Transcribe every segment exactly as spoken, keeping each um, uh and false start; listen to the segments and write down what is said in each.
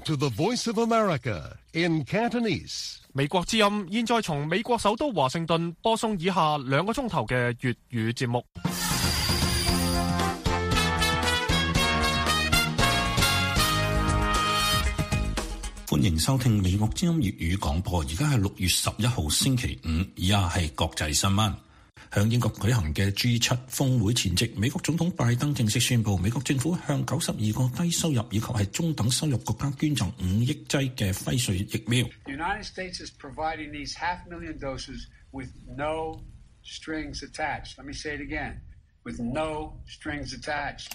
to the Voice of America in Cantonese. 美國之音現在從美國首都華盛頓播送以下兩個鐘頭嘅粵語節目。 歡迎收聽美國之音粵語廣播，而家係六月十一號星期五，以下係國際新聞。向英國舉行嘅 G 七 峰會前夕，美國總統拜登正式宣布，美國政府向九十二個低收入以及係中等收入國家捐贈五億劑嘅輝瑞疫苗。 The United States is providing these half million doses with no strings attached. Let me say it again, with no strings attached.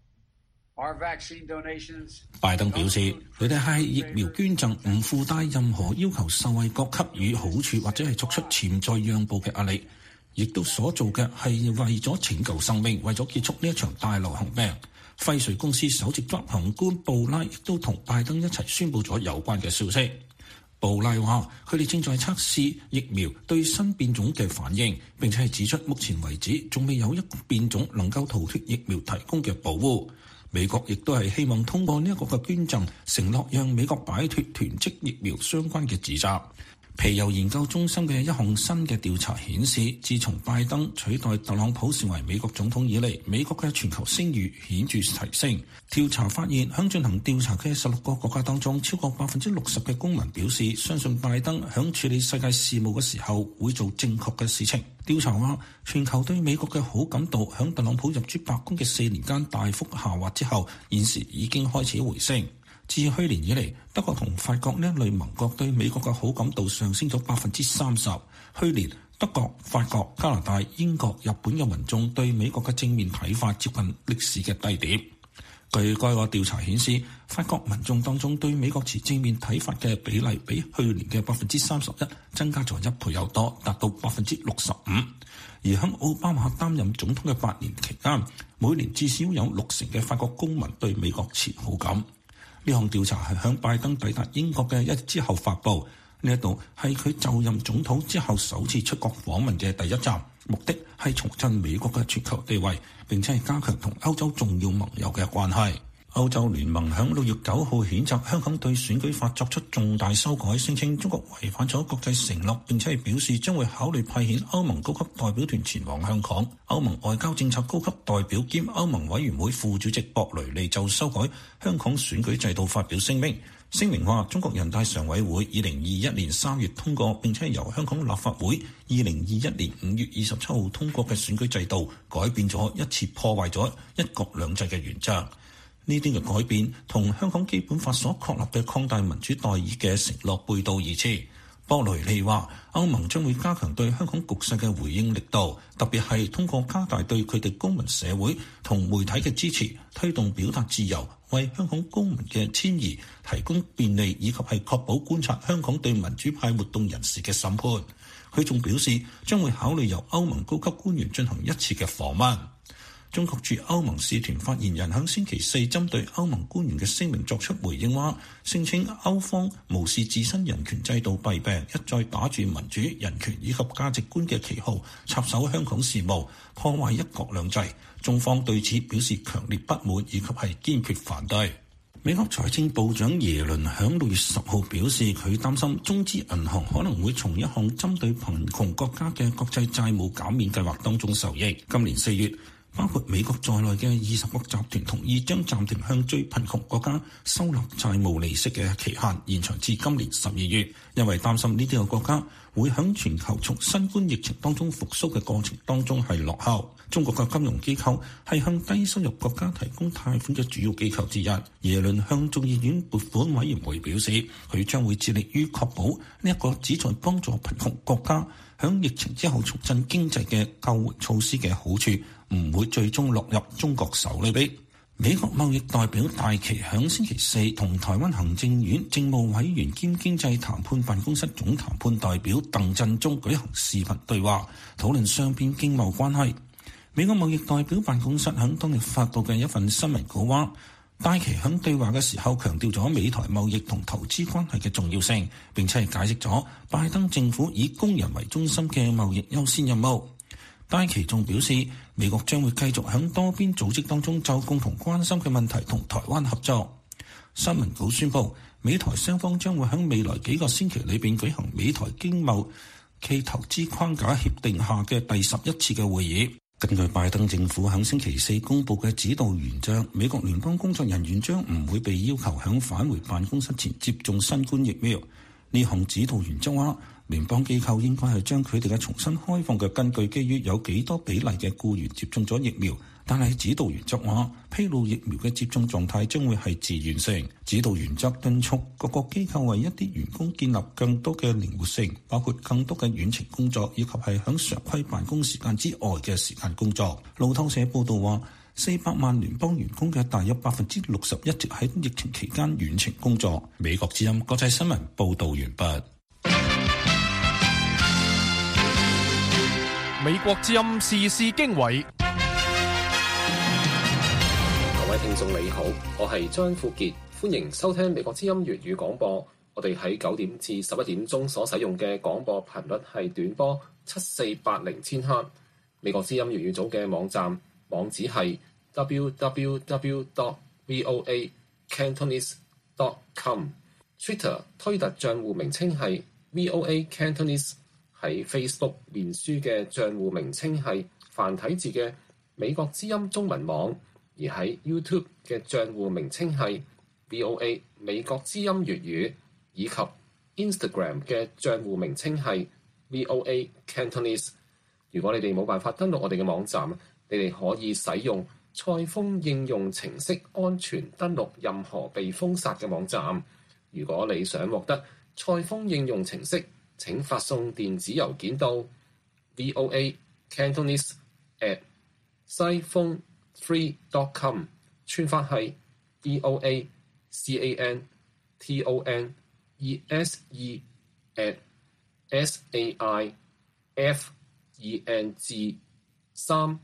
Our vaccine donations. 拜登表示，佢哋係疫苗捐贈，唔附帶任何要求受惠國給予好處或者係作出潛在讓步嘅壓力。亦都所做嘅係為咗拯救生命，為咗結束呢一場大流行病。輝瑞公司首席執行官布拉亦都同拜登一齊宣布咗有關嘅消息。布拉話：佢哋正在測試疫苗對新變種嘅反應，並且係指出目前為止仲未有一個變種能夠逃脫疫苗提供嘅保護。美國亦都係希望通過呢一個嘅捐贈，承諾讓美國擺脫囤積疫苗相關嘅指責。皮尤研究中心嘅一項新嘅調查顯示，自從拜登取代特朗普成為美國總統以嚟，美國嘅全球聲譽顯著提升。調查發現，響進行調查嘅十六個國家當中，超過百分之六十嘅公民表示相信拜登響處理世界事務嘅時候會做正確嘅事情。調查話，全球對美國嘅好感度響特朗普入主白宮嘅四年間大幅下滑之後，現時已經開始回升。自去年以嚟，德國同法國呢一類盟國對美國嘅好感度上升咗百分之三十。去年德國、法國、加拿大、英國、日本嘅民眾對美國嘅正面睇法接近歷史嘅低點。據該個調查顯示，法國民眾當中對美國持正面睇法嘅比例比去年嘅百分之三十一增加咗一倍有多，達到百分之六十五。而喺奧巴馬擔任總統嘅八年期間，每年至少有六成嘅法國公民對美國持好感。呢項調查係響拜登抵達英國嘅一日之後發布，呢一度係佢就任總統之後首次出國訪問嘅第一站，目的係重振美國嘅全球地位，並且係加強同歐洲重要盟友嘅關係。歐洲聯盟響六月九號譴責香港對選舉法作出重大修改，聲稱中國違反咗國際承諾，並且係表示將會考慮派遣歐盟高級代表團前往香港。歐盟外交政策高級代表兼歐盟委員會副主席博雷利就修改香港選舉制度發表聲明，聲明話中國人大常委會二零二一年三月通過，並且由香港立法會二零二一年五月二十七號通過嘅選舉制度改變咗，一次破壞咗一國兩制嘅原則。呢啲嘅改變同香港基本法所確立嘅擴大民主代議嘅承諾背道而馳。博雷利話，歐盟將會加強對香港局勢嘅回應力度，特別係通過加大對佢哋公民社會同媒體嘅支持，推動表達自由，為香港公民嘅遷移提供便利，以及係確保觀察香港對民主派活動人士嘅審判。佢仲表示將會考慮由歐盟高級官員進行一次嘅訪問。中國駐歐盟使團發言人喺星期四針對歐盟官員嘅聲明作出回應，話聲稱歐方無視自身人權制度弊病，一再打住民主、人權以及價值觀嘅旗號插手香港事務，破壞一國兩制。中方對此表示強烈不滿以及係堅決反對。美國財政部長耶倫響六月十號表示，佢擔心中資銀行可能會從一項針對貧窮國家嘅國際債務減免計劃當中受益。今年四月，包括美國在內嘅二十國集團同意將暫停向最貧窮國家收納債務利息嘅期限延長至今年十二月，因為擔心呢啲嘅國家會響全球從新冠疫情當中復甦嘅過程當中係落後。中國嘅金融機構係向低收入國家提供貸款嘅主要機構之一。耶倫向眾議院撥款委員會表示，佢將會致力於確保呢一個旨在幫助貧窮國家響疫情之後重振經濟嘅救援措施嘅好處唔會最終落入中國手裏邊。美國貿易代表戴琪響星期四同台灣行政院政務委員兼經濟談判辦公室總談判代表鄧振中舉行視頻對話，討論雙邊經貿關係。美國貿易代表辦公室響當日發佈嘅一份新聞稿話，戴琪響對話嘅時候強調咗美台貿易同投資關係嘅重要性，並且係解釋咗拜登政府以工人為中心嘅貿易優先任務。戴琪仲表示，美國將會繼續喺多邊組織當中就共同關心嘅問題同台灣合作。新聞稿宣布， 美台雙方將會喺未來幾個星期裏邊舉行美台經貿暨投資框架協定下嘅第十一次嘅會議。根據拜登政府喺星期四公布嘅指導原則，美國聯邦工作人員將唔會被要求喺返回辦公室前接種新冠疫苗。呢項指導原則話，聯邦機構應該係將佢哋嘅重新開放嘅根據基於有幾多比例嘅僱員接種咗疫苗。但係指導原則話，披露疫苗嘅接種狀態將會係自願性。指導原則敦促各個機構為一啲員工建立更多嘅靈活性，包括更多嘅遠程工作，以及係喺常規辦公時間之外嘅時間工作。路透社報道話，四百萬聯邦員工嘅大約百分之六十一直喺疫情期間遠程工作。美國之音國際新聞報導完畢。 美國之音時事經緯。 各位聽眾你好，我係張富傑，歡迎收聽美國之音粵語廣播。我哋喺九點至十一點鐘所使用嘅廣播頻率係短波七四八零千赫。美國之音粵語組嘅網站網址係 double-u double-u double-u dot voa cantonese dot com。Twitter 推特賬戶名稱係 voa cantonese， 喺 Facebook 面書嘅賬戶名稱係繁體字嘅美國之音中文網。而喺 YouTube 嘅賬戶名稱係 V O A 美國之音粵語，以及 Instagram 嘅賬戶名稱係 V O A Cantonese。如果你哋冇辦法登錄我哋嘅網站，你哋可以使用賽風應用程式安全登錄任何被封殺嘅網站。如果你想獲得賽風應用程式，請發送電子郵件到 V O A Cantonese at 賽風three dot com， 串法係 V O A C A N T O N E S E at S A I F E N G 三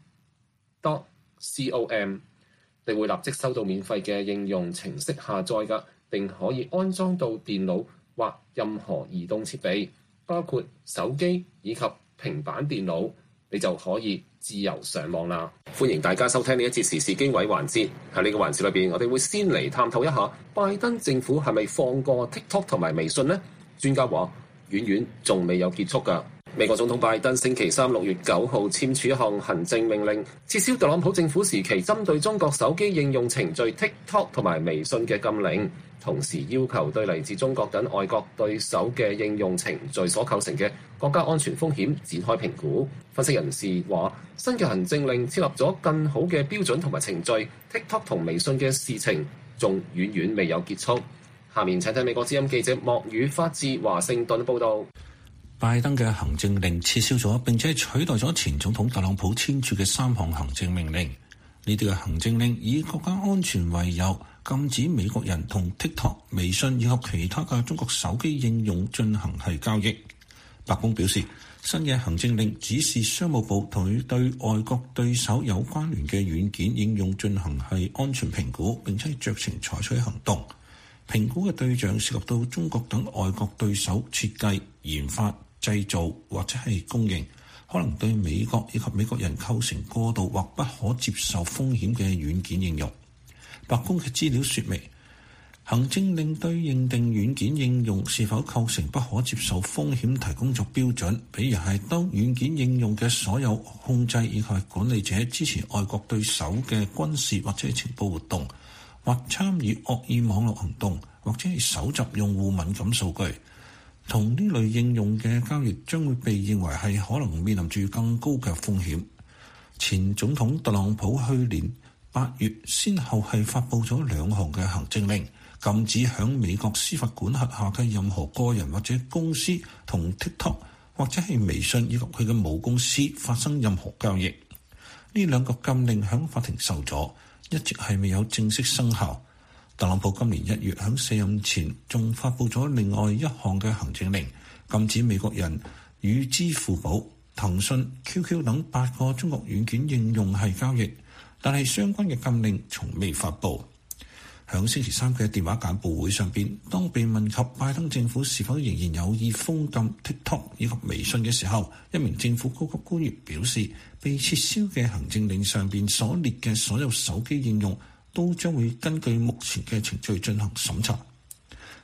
dot C O M。 你會立即收到免費嘅應用程式下載㗎，並可以安裝到電腦或任何移動設備，包括手機以及平板電腦，你就可以自由上網啦！歡迎大家收聽呢一節時事經緯環節。喺呢個環節裏邊，我哋會先嚟探討一下拜登政府係咪放過 TikTok 同埋微信呢？專家話遠遠仲未有結束㗎。美國總統拜登星期三六月九號簽署一項行政命令，撤銷特朗普政府時期針對中國手機應用程序 TikTok 同埋微信嘅禁令，同時要求對嚟自中國等外國對手嘅應用程序所構成嘅國家安全風險展開評估。分析人士話，新嘅行政令設立咗更好嘅標準同埋程序 ，TikTok 同微信嘅事情仲遠遠未有結束。下面請聽美國之音記者莫宇發自華盛頓報導。 拜登嘅行政令撤銷咗並且取代咗前總統特朗普簽署嘅三項行政命令。呢啲嘅行政令以國家安全為由，禁止美國人同 TikTok、微信以及其他嘅中國手機應用進行係交易。白宮表示，新嘅行政令指示商務部同佢對外國對手有關聯嘅軟件應用進行係安全評估，並且酌情採取行動。評估嘅對象涉及到中國等外國對手設計、研發、製造或者係供應，可能對美國以及美國人構成過度或不可接受風險嘅軟件應用。白宮嘅資料說明，行政令對認定軟件應用是否構成不可接受風險提供咗標準，比如係當軟件應用嘅所有控制以及管理者支持外國對手嘅軍事或者係情報活動，或參與惡意網絡行動，或者係搜集用戶敏感數據。同呢類應用嘅交易將會被認為係可能面臨住更高嘅風險。前總統特朗普去年八月先後係發布咗兩項嘅行政令，禁止響美國司法管轄下嘅任何個人或者公司同 TikTok 或者係微信以及佢嘅母公司發生任何交易。呢兩個禁令響法庭受阻，一直係未有正式生效。特朗普今年一月喺卸任前仲發布咗另外一項嘅行政令，禁止美國人與支付寶、騰訊、Q Q 等八個中國軟件應用係交易，但係相關嘅禁令從未發布。喺星期三嘅電話簡報會上邊，當被問及拜登政府是否仍然有意封禁 TikTok 以及微信嘅時候，一名政府高級官員表示，被撤銷嘅行政令上邊所列嘅所有手機應用都將會根據目前嘅程序進行審查。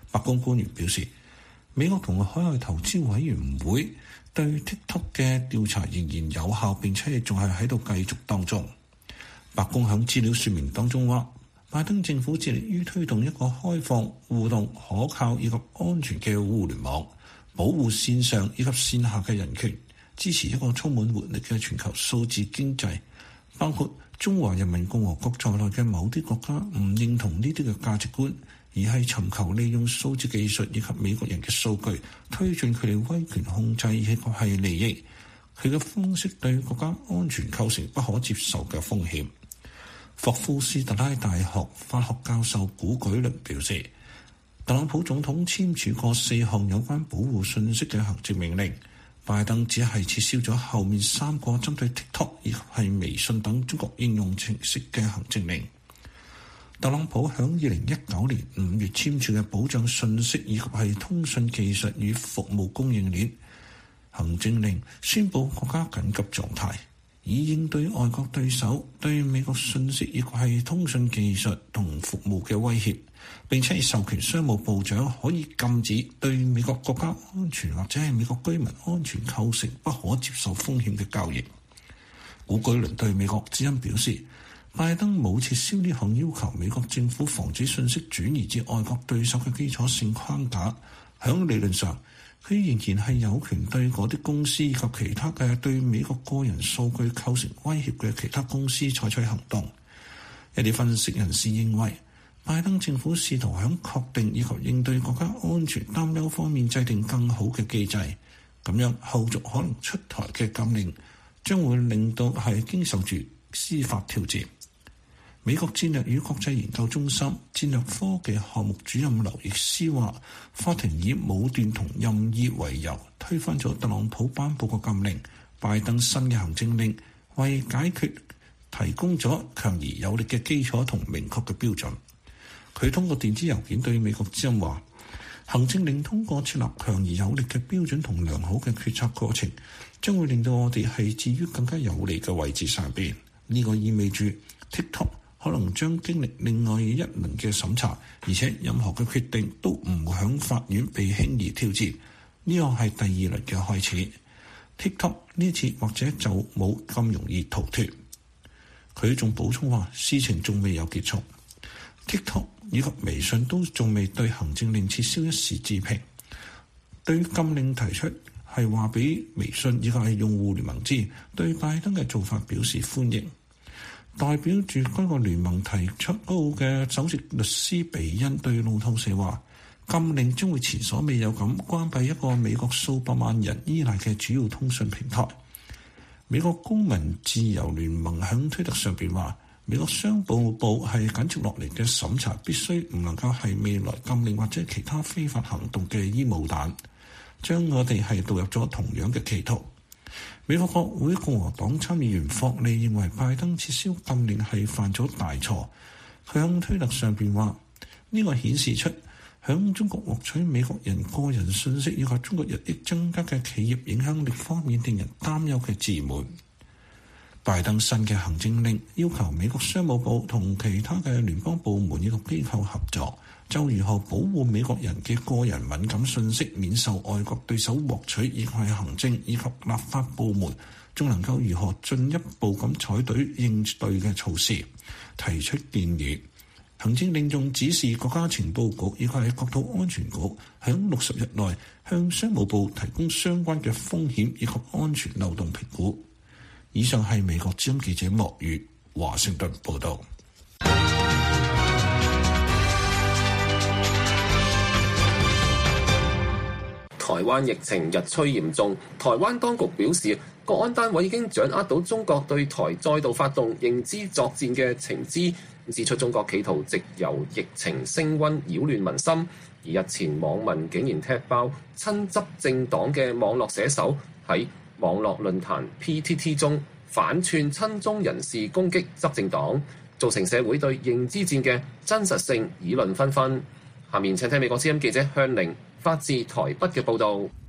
白宮官員表示，美國同海外投資委員會對 TikTok 嘅調查仍然有效，並且仲係喺度繼續當中。白宮喺資料說明當中話，拜登政府致力於推動一個開放、互動、可靠以及安全嘅互聯網，保護線上以及線下嘅人權，支持一個充滿活力嘅全球數字經濟。包括中華人民共和國在內嘅某啲國家唔認同呢啲嘅價值觀，而係尋求利用數字技術以及美國人嘅數據推進佢哋威權控制以及係利益。佢嘅方式對國家安全構成不可接受嘅風險。霍夫斯特拉大學法學教授古舉倫表示，特朗普總統簽署過四項有關保護信息嘅行政命令，拜登只係撤銷咗後面三個針對 TikTok 以及係微信等中國應用程式嘅行政令。特朗普響二零一九年五月簽署嘅保障信息以及係通訊技術與服務供應鏈行政令，宣布國家緊急狀態，以應對外國對手對美國信息以及係通訊技術同服務嘅威脅，並且授權商務部長可以禁止對美國國家安全或者係美國居民安全構成不可接受風險嘅交易。古舉倫對美國之音表示，拜登冇撤銷呢項要求美國政府防止信息轉移至外國對手嘅基礎性框架。響理論上，佢仍然係有權對嗰啲公司及其他嘅對美國個人數據構成威脅嘅其他公司採取行動。一啲分析人士認為，拜登政府試圖喺確定以及應對國家安全擔憂方面制定更好嘅機制，咁樣後續可能出台嘅禁令將會令到係經受住司法挑戰。美國戰略與國際研究中心戰略科技項目主任劉易斯話，法庭以武斷同任意為由推翻咗特朗普頒布嘅禁令，拜登新嘅行政令為解決提供咗強而有力嘅基礎同明確嘅標準。佢通過電子郵件對美國之音話，行政令通過設立強而有力嘅標準同良好嘅決策過程，將會令到我哋係置於更加有利嘅位置上邊。呢、這個意味住 TikTok可能將經歷另外一輪嘅審查，而且任何嘅決定都唔會響法院被輕易挑戰。呢個係第二輪嘅開始。TikTok 呢次或者就冇咁容易逃脫。佢仲補充話，事情仲未有結束。TikTok 以及微信都仲未對行政令撤銷一時置評。對禁令提出係話俾微信以及係用戶聯盟知，對拜登嘅做法表示歡迎。代表住該個聯盟提出嗰個嘅首席律師比恩對路透社話，禁令將會前所未有咁關閉一個美國數百萬人依賴嘅主要通訊平台。美國公民自由聯盟喺推特上邊話，美國商務部係緊接落嚟嘅審查必須唔能夠係未來禁令或者其他非法行動嘅煙霧彈，將我哋係導入咗同樣嘅歧途。美國國會共和黨參議員霍利認為拜登撤銷禁令係犯咗大錯。佢喺推特上邊話，呢個顯示出響中國獲取美國人個人信息以及中國日益增加嘅企業影響力方面令人擔憂嘅自滿。拜登新嘅行政令要求美國商務部同其他嘅聯邦部門以及機構合作，就如何保護美國人嘅個人敏感信息免受外國對手獲取，以及係行政以及立法部門仲能夠如何進一步咁採取應對嘅措施，提出建議。行政令仲指示國家情報局以及係國土安全局喺六十日內向商務部提供相關嘅風險以及安全漏洞評估。以上係美國之音記者莫宇華盛頓報道。 台灣疫情日趨嚴重，台灣當局表示，國安單位已經掌握到中國對台再度發動認知作戰嘅情資，指出中國企圖藉由疫情升溫擾亂民心。而日前網民竟然踢爆親執政黨嘅網絡寫手喺網絡論壇 P T T 中反串親中人士攻擊執政黨，造成社會對認知戰嘅真實性議論紛紛。下面請聽美國之音記者向玲發自台北嘅報導。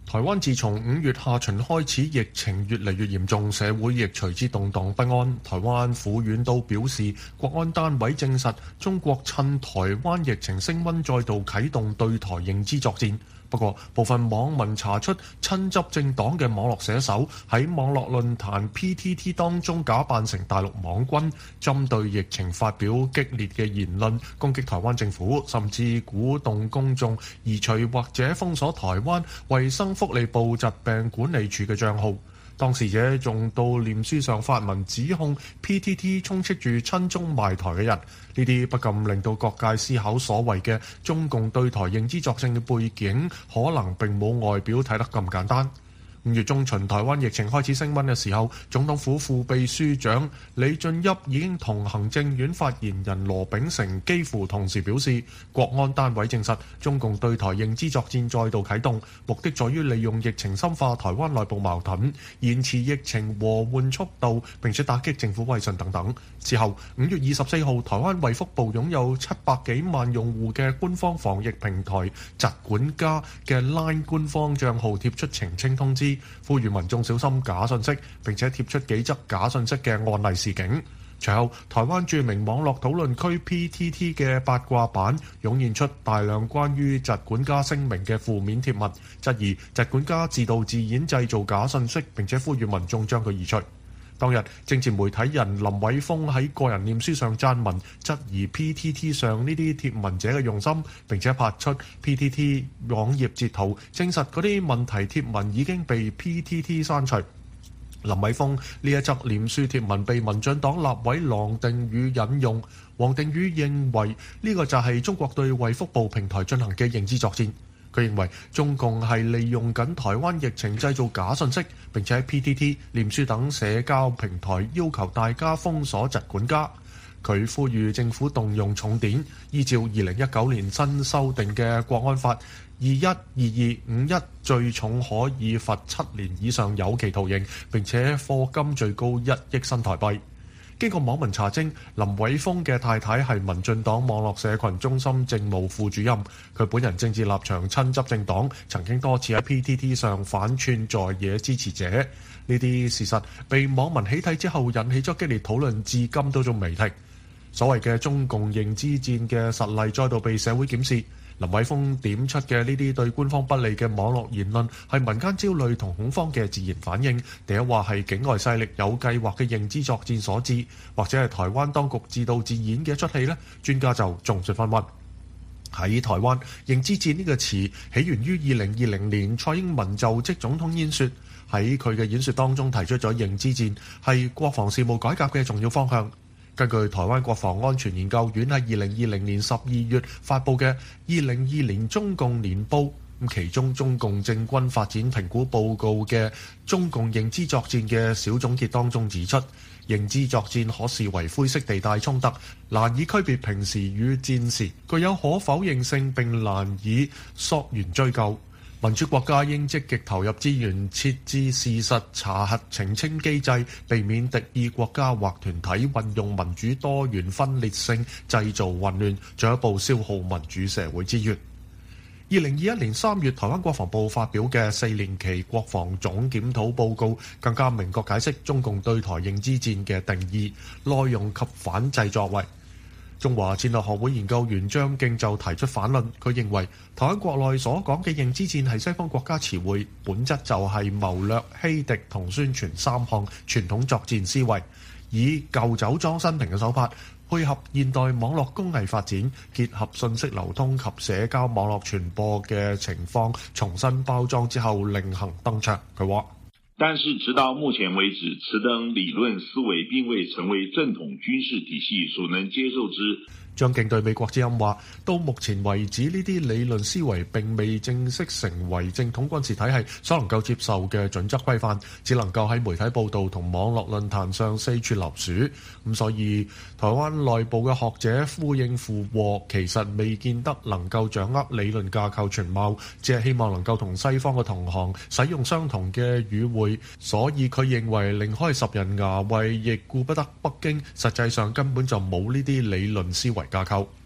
台灣自從五月下旬開始，疫情越嚟越嚴重，社會亦隨之動盪不安。台灣府院都表示，國安單位證實中國趁台灣疫情升溫，再度啟動對台認知作戰。不過，部分網民查出親執政黨嘅網絡寫手喺網絡論壇 P T T 當中假扮成大陸網軍，針對疫情發表激烈嘅言論，攻擊台灣政府，甚至鼓動公眾移除或者封鎖台灣衛生福利部疾病管理處嘅帳號。當事者仲到臉書上發文指控 P T T 充斥住親中賣台嘅人，呢啲不禁令到各界思考所謂嘅中共對台認知作戰嘅背景，可能並冇外表睇得咁簡單。五月中旬，台灣疫情開始升溫嘅時候，總統府副秘書長李俊俋已經同行政院發言人羅秉成幾乎同時表示，國安單位證實中共對台認知作戰再度啟動，目的在於利用疫情深化台灣內部矛盾，延遲疫情和緩速度，並且打擊政府威信等等。之後，五月二十四號，台灣衛福部擁有七百幾萬用戶嘅官方防疫平台疾管家嘅 Line 官方帳號貼出澄清通知，呼籲民眾小心假信息，並且貼出幾則假信息嘅案例示警。隨後，台灣著名網絡討論區 P T T 嘅八卦版湧現出大量關於疾管家聲明嘅負面貼文，質疑疾管家自導自演製造假信息，並且呼籲民眾將佢移除。當日，政治媒體人林偉峰喺個人臉書上撰文，質疑 P T T 上呢啲貼文者嘅用心，並且拍出 P T T 網頁截圖，證實嗰啲問題貼文已經被 P T T 刪除。林偉峰呢一則臉書貼文被民進黨立委郎定宇引用，王定宇認為呢個就係中國對衛福部平台進行嘅認知作戰。佢認為中共係利用緊台灣疫情製造假信息，並且喺 P T T、臉書等社交平台要求大家封鎖疾管家。佢呼籲政府動用重典，依照二零一九年新修訂嘅國安法二一二二五一，最重可以罰七年以上有期徒刑，並且課金最高一億新台幣。經過網民查證，林偉峰嘅太太係民進黨網絡社群中心政務副主任，佢本人政治立場親執政黨，曾經多次喺 P T T 上反串在野支持者。呢啲事實被網民起底之後引起咗激烈討論，至今都仲未停。所謂嘅中共認知戰嘅實例再度被社會檢視。林偉峰點出嘅呢啲對官方不利嘅網絡言論，係民間焦慮同恐慌嘅自然反應，第一話係境外勢力有計劃嘅認知作戰所致，或者係台灣當局自導自演嘅一出戲呢？專家就眾說紛紜。喺台灣，認知戰呢個詞起源於二零二零年蔡英文就職總統演說，喺佢嘅演說當中提出咗認知戰係國防事務改革嘅重要方向。根據台灣國防安全研究院喺二零二零年十二月發布嘅《二零二年中共年報》，咁其中中共政軍發展評估報告嘅中共認知作戰嘅小總結當中指出，認知作戰可視為灰色地帶衝突，難以區別平時與戰時，具有可否認性並難以溯源追究。民主國家應積極投入資源，設置事實查核澄清機制，避免敵意國家或團體運用民主多元分裂性製造混亂，進一步消耗民主社會資源。二零二一年三月，台灣國防部發表嘅四年期國防總檢討報告，更加明確解釋中共對台認知戰嘅定義、內容及反制作為。中華戰略學會研究員張敬就提出反論，佢認為台灣國內所講嘅認知戰係西方國家詞彙，本質就係謀略、欺敵同宣傳三項傳統作戰思維，以舊酒裝新瓶嘅手法，配合現代網絡工藝發展，結合信息流通及社交網絡傳播嘅情況，重新包裝之後另行登場。佢話： 但是直到目前為止，此等理論思維並未成為正統軍事體系所能接受之。 張敬對美國之音話：到目前為止，呢啲理論思維並未正式成為正統軍事體系所能夠接受嘅準則規範，只能夠喺媒體報導同網絡論壇上四處留署。咁所以台灣內部嘅學者呼應附和，其實未見得能夠掌握理論架構全貌，只係希望能夠同西方嘅同行使用相同嘅語彙。所以佢認為另開十人牙慧，亦顧不得北京實際上根本就冇呢啲理論思維架構。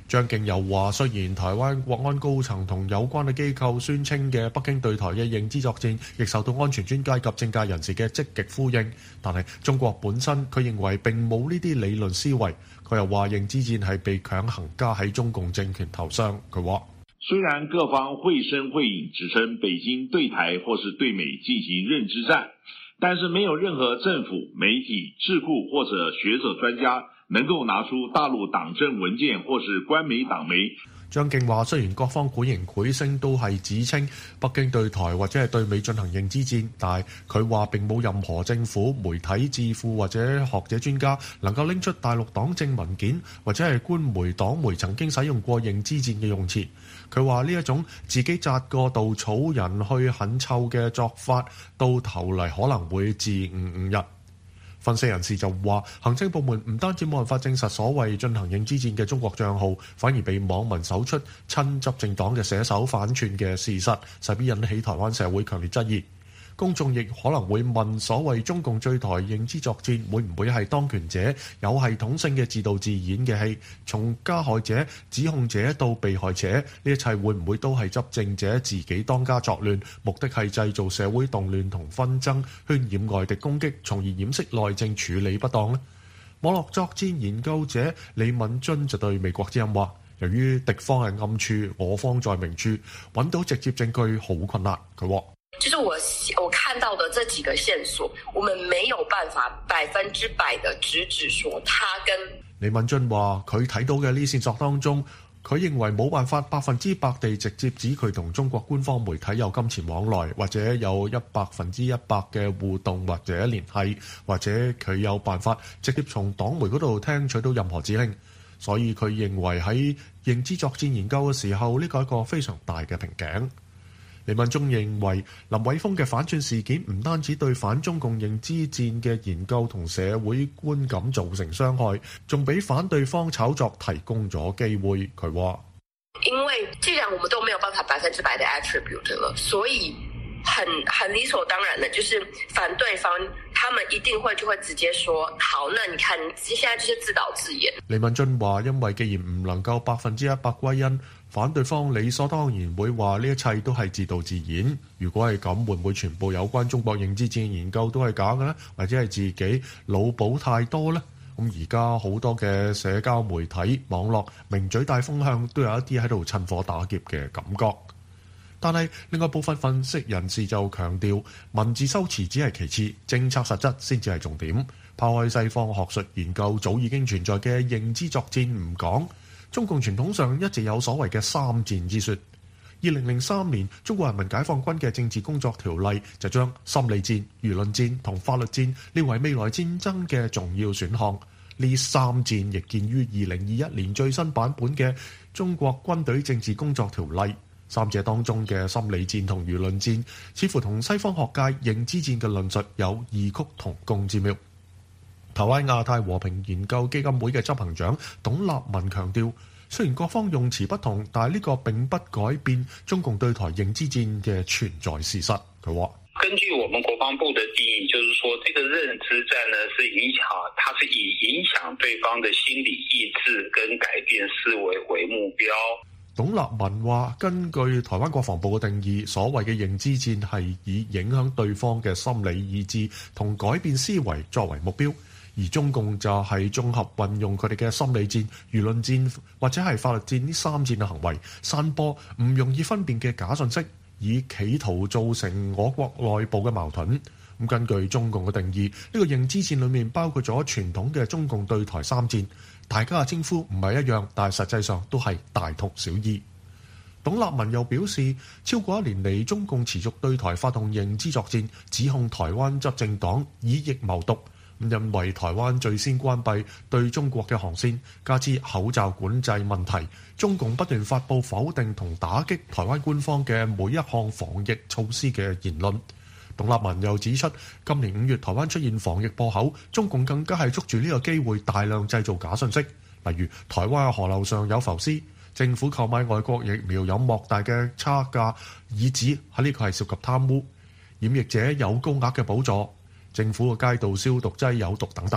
張敬又話，雖然台灣國安高層同有關嘅機構宣稱嘅北京對台嘅認知作戰，亦受到安全專家及政界人士嘅積極呼應，但係中國本身佢認為並冇呢啲理論思維。佢又話認知戰係被強行加喺中共政權頭上。佢話： 雖然各方繪聲繪影指稱北京對台或是對美進行認知戰，但是沒有任何政府、媒體、智庫或者學者專家能夠拿出大陸黨政文件或是官媒黨媒。 張敬話：雖然各方繪形繪聲都係指稱北京對台或者係對美進行認知戰，但係佢話並冇任何政府、媒體、智庫或者學者專家能夠拎出大陸黨政文件或者係官媒黨媒曾經使用過認知戰嘅用詞。佢話呢一種自己紮個稻草人去狠臭嘅作法，到頭嚟可能會自誤誤日。分析人士就話，行政部門唔單止冇辦法證實所謂進行認知戰嘅中國帳號，反而被網民搜出親執政黨嘅寫手反串嘅事實，勢必引起台灣社會強烈質疑。公眾亦可能會問，所謂中共對台認知作戰會唔會係當權者有系統性嘅自導自演嘅戲？從加害者、指控者到被害者，呢一切會唔會都係執政者自己當家作亂，目的係製造社會動亂同紛爭，渲染外敵攻擊，從而掩飾內政處理不當呢？網絡作戰研究者李敏津就對美國之音話：由於敵方係暗處，我方在明處，揾到直接證據好困難。佢話： 就是我我看到的這幾個線索，我們沒有辦法百分之百的直指說他跟李敏津話，佢睇到嘅呢線索當中，佢認為冇辦法百分之百地直接指佢同中國官方媒體有金錢往來，或者有一百分之一百嘅互動或者聯繫，或者佢有辦法直接從黨媒嗰度聽取到任何指令。所以佢認為喺認知作戰研究嘅時候，呢個係一個非常大嘅瓶頸。李敏中認為林偉峰嘅反串事件唔單止對反中共認知戰嘅研究同社會觀感造成傷害，仲俾反對方炒作提供咗機會。佢話： 因為既然我們都沒有辦法百分之百的 attribute 了，所以很很理所當然的，就是反對方他們一定會就會直接說：好，那你看你現在就是自導自演。 李敏津話：因為既然唔能夠百分之一百歸因，反對方理所當然會話呢一切都係自導自演。如果係咁，會唔會全部有關中國認知戰研究都係假嘅呢？或者係自己腦補太多呢？咁而家好多嘅社交媒體網絡名嘴大風向都有一啲喺度趁火打劫嘅感覺。但係另外部分分析人士就強調，文字修辭只係其次，政策實質先至係重點。拋開西方學術研究早已經存在嘅認知作戰唔講，中共傳統上一直有所謂嘅三戰之說。二零零三年，中國人民解放軍嘅政治工作條例就將心理戰、輿論戰同法律戰列為未來戰爭嘅重要選項。呢三戰亦見於二零二一年最新版本嘅中國軍隊政治工作條例。三者當中嘅心理戰同輿論戰，似乎同西方學界認知戰嘅論述有異曲同工之妙。台灣亞太和平研究基金會嘅執行長董立文強調，雖然各方用詞不同，但係呢個並不改變中共對台認知戰嘅存在事實。佢話： 根據我們國防部的定義，就是說這個認知戰呢，是影響，它是以影響對方的心理意志跟改變思維為目標。 董立文話：根據台灣國防部嘅定義，所謂嘅認知戰係以影響對方嘅心理意志同改變思維作為目標，而中共就係綜合運用佢哋嘅心理戰、輿論戰或者係法律戰呢三戰嘅行為，散播唔容易分辨嘅假信息，以企圖造成我國內部嘅矛盾。咁根據中共嘅定義，呢個認知戰裡面包括咗傳統嘅中共對台三戰。大家嘅稱呼唔係一樣，但係實際上都係大同小異。董立文又表示，超過一年嚟，中共持續對台發動認知作戰，指控台灣執政黨以疫謀獨。因為台灣最先關閉對中國嘅航線，加之口罩管制問題，中共不斷發布否定同打擊台灣官方嘅每一項防疫措施嘅言論。董立文又指出，今年五月台灣出現防疫破口，中共更加係捉住呢個機會大量製造假信息，例如台灣嘅河流上有浮屍，政府購買外國疫苗有莫大嘅差價，以指喺呢個係涉及貪污，染疫者有高額嘅補助，政府嘅街道消毒劑有毒等等。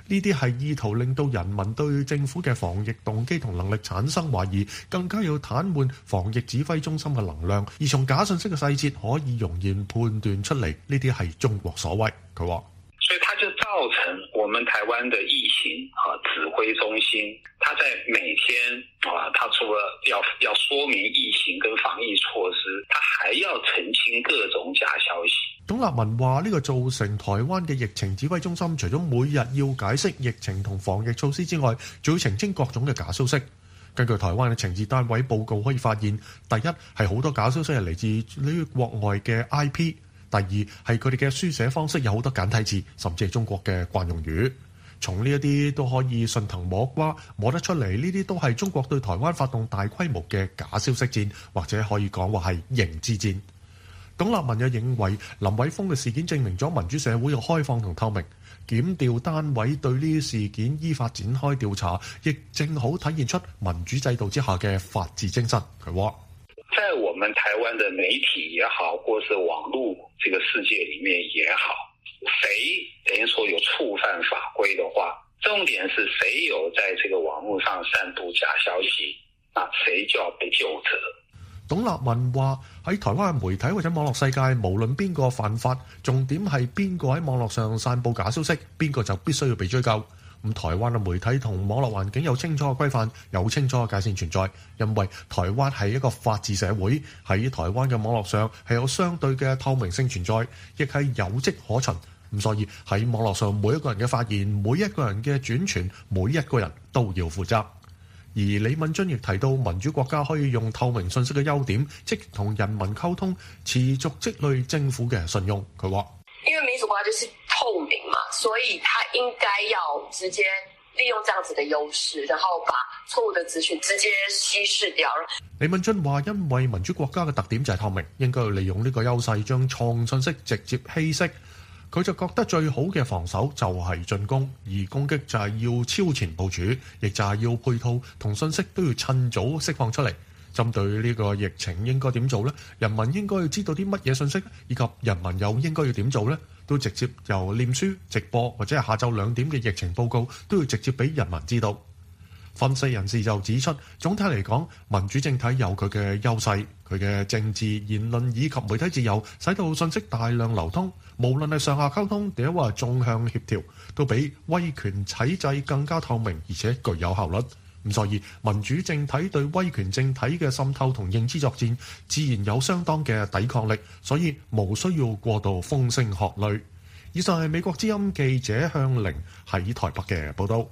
呢啲係意圖令到人民對政府嘅防疫動機同能力產生懷疑，更加要癱瘓防疫指揮中心嘅能量。而從假信息嘅細節可以容易判斷出嚟，呢啲係中國所為。佢話。 所以它就造成我們台灣的疫情啊指揮中心，它在每天啊，它除了要要說明疫情跟防疫措施，它還要澄清各種假消息。 董立文話：呢個造成台灣嘅疫情指揮中心，除咗每日要解釋疫情同防疫措施之外，仲要澄清各種嘅假消息。根據台灣嘅情治單位報告可以發現，第一係好多假消息係嚟自呢個國外嘅 I P。第二係佢哋嘅書寫方式有好多簡體字，甚至係中國嘅慣用語。從呢一啲都可以順藤摸瓜，摸得出嚟呢啲都係中國對台灣發動大規模嘅假消息戰，或者可以講話係認知戰。董立文又認為林偉峰嘅事件證明咗民主社會嘅開放同透明，檢調單位對呢啲事件依法展開調查，亦正好體現出民主制度之下嘅法治精神。佢話： 在我們台灣的媒體也好，或是網絡這個世界裡面也好，誰等於說有觸犯法規的話，重點是誰有在這個網絡上散布假消息，那誰就要被究責。 董立文話：喺台灣嘅媒體或者網絡世界，無論邊個犯法，重點係邊個喺網絡上散布假消息，邊個就必須要被追究。咁台灣嘅媒體同網絡環境有清楚嘅規範，有清楚嘅界線存在，因為台灣係一個法治社會，喺台灣嘅網絡上係有相對嘅透明性存在，亦係有跡可循。咁所以喺網絡上每一個人嘅發言，每一個人嘅轉傳，每一個人都要負責。而李敏津亦提到，民主國家可以用透明信息嘅優點，即同人民溝通，持續積累政府嘅信用。佢話： 因為民主國家就是透明嘛，所以他應該要直接利用這樣子的優勢，然後把錯誤的資訊直接稀釋掉。 李敏津話：因為民主國家嘅特點就係透明，應該要利用呢個優勢，將錯誤信息直接稀釋。佢就覺得最好嘅防守就係進攻，而攻擊就係要超前部署，亦就係要配套同信息都要趁早釋放出嚟。針對呢個疫情應該點做呢？人民應該要知道啲乜嘢信息，以及人民又應該要點做呢？都直接由臉書直播或者係下晝兩點嘅疫情報告都要直接俾人民知道。分析人士就指出，總體嚟講，民主政體有佢嘅優勢，佢嘅政治言論以及媒體自由，使到信息大量流通，無論係上下溝通，定係話縱向協調，都比威權體制更加透明，而且具有效率。咁所以民主政體對威權政體嘅滲透同認知作戰，自然有相當嘅抵抗力，所以無需要過度風聲鶴唳。以上係美國之音記者向凌喺台北嘅報導。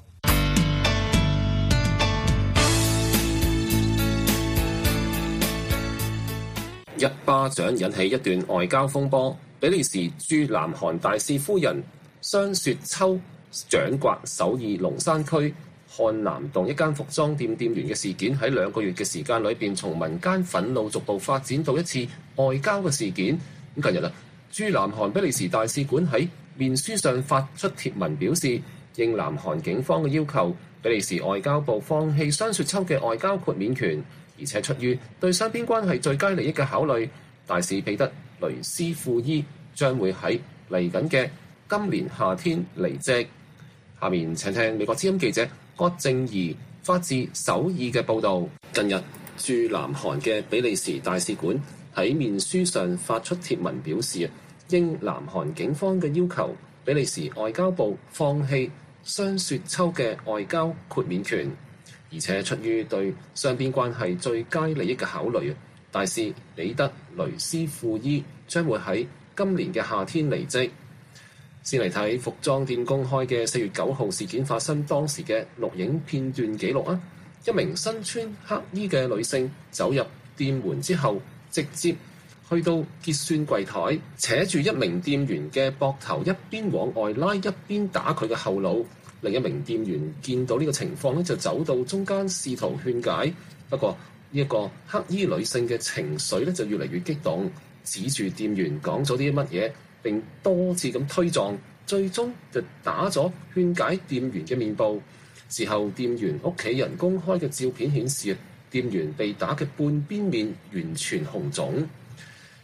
一巴掌引起一段外交風波，比利時駐南韓大使夫人雙雪秋掌摑首爾龍山區漢南洞一間服裝店店員嘅事件，喺兩個月嘅時間裏邊，從民間憤怒逐步發展到一次外交嘅事件。咁近日啊，駐南韓比利時大使館喺面書上發出貼文表示，應南韓警方嘅要求，比利時外交部放棄雙雪秋嘅外交豁免權。而且出於對雙邊關係最佳利益嘅考慮，大使彼得雷斯庫伊將會喺嚟緊嘅今年夏天離職。下面請聽美國之音記者郭正儀發自首爾嘅報導。近日駐南韓嘅比利時大使館喺面書上發出貼文表示，應南韓警方嘅要求，比利時外交部放棄雙雪秋嘅外交豁免權。而且出於對雙邊關係最佳利益嘅考慮，大使彼得雷斯庫伊將會喺今年嘅夏天離職。先嚟睇服裝店公開嘅四月九號事件發生當時嘅錄影片段記錄啊！一名身穿黑衣嘅女性走入店門之後，直接去到結算櫃台，扯住一名店員嘅膊頭，一邊往外拉，一邊打佢嘅後腦。另一名店員見到呢個情況咧，就走到中間試圖勸解。不過呢一個黑衣女性嘅情緒咧就越嚟越激動，指住店員講咗啲乜嘢，並多次咁推撞，最終就打咗勸解店員嘅面部。事後店員屋企人公開嘅照片顯示，店員被打嘅半邊面完全紅腫。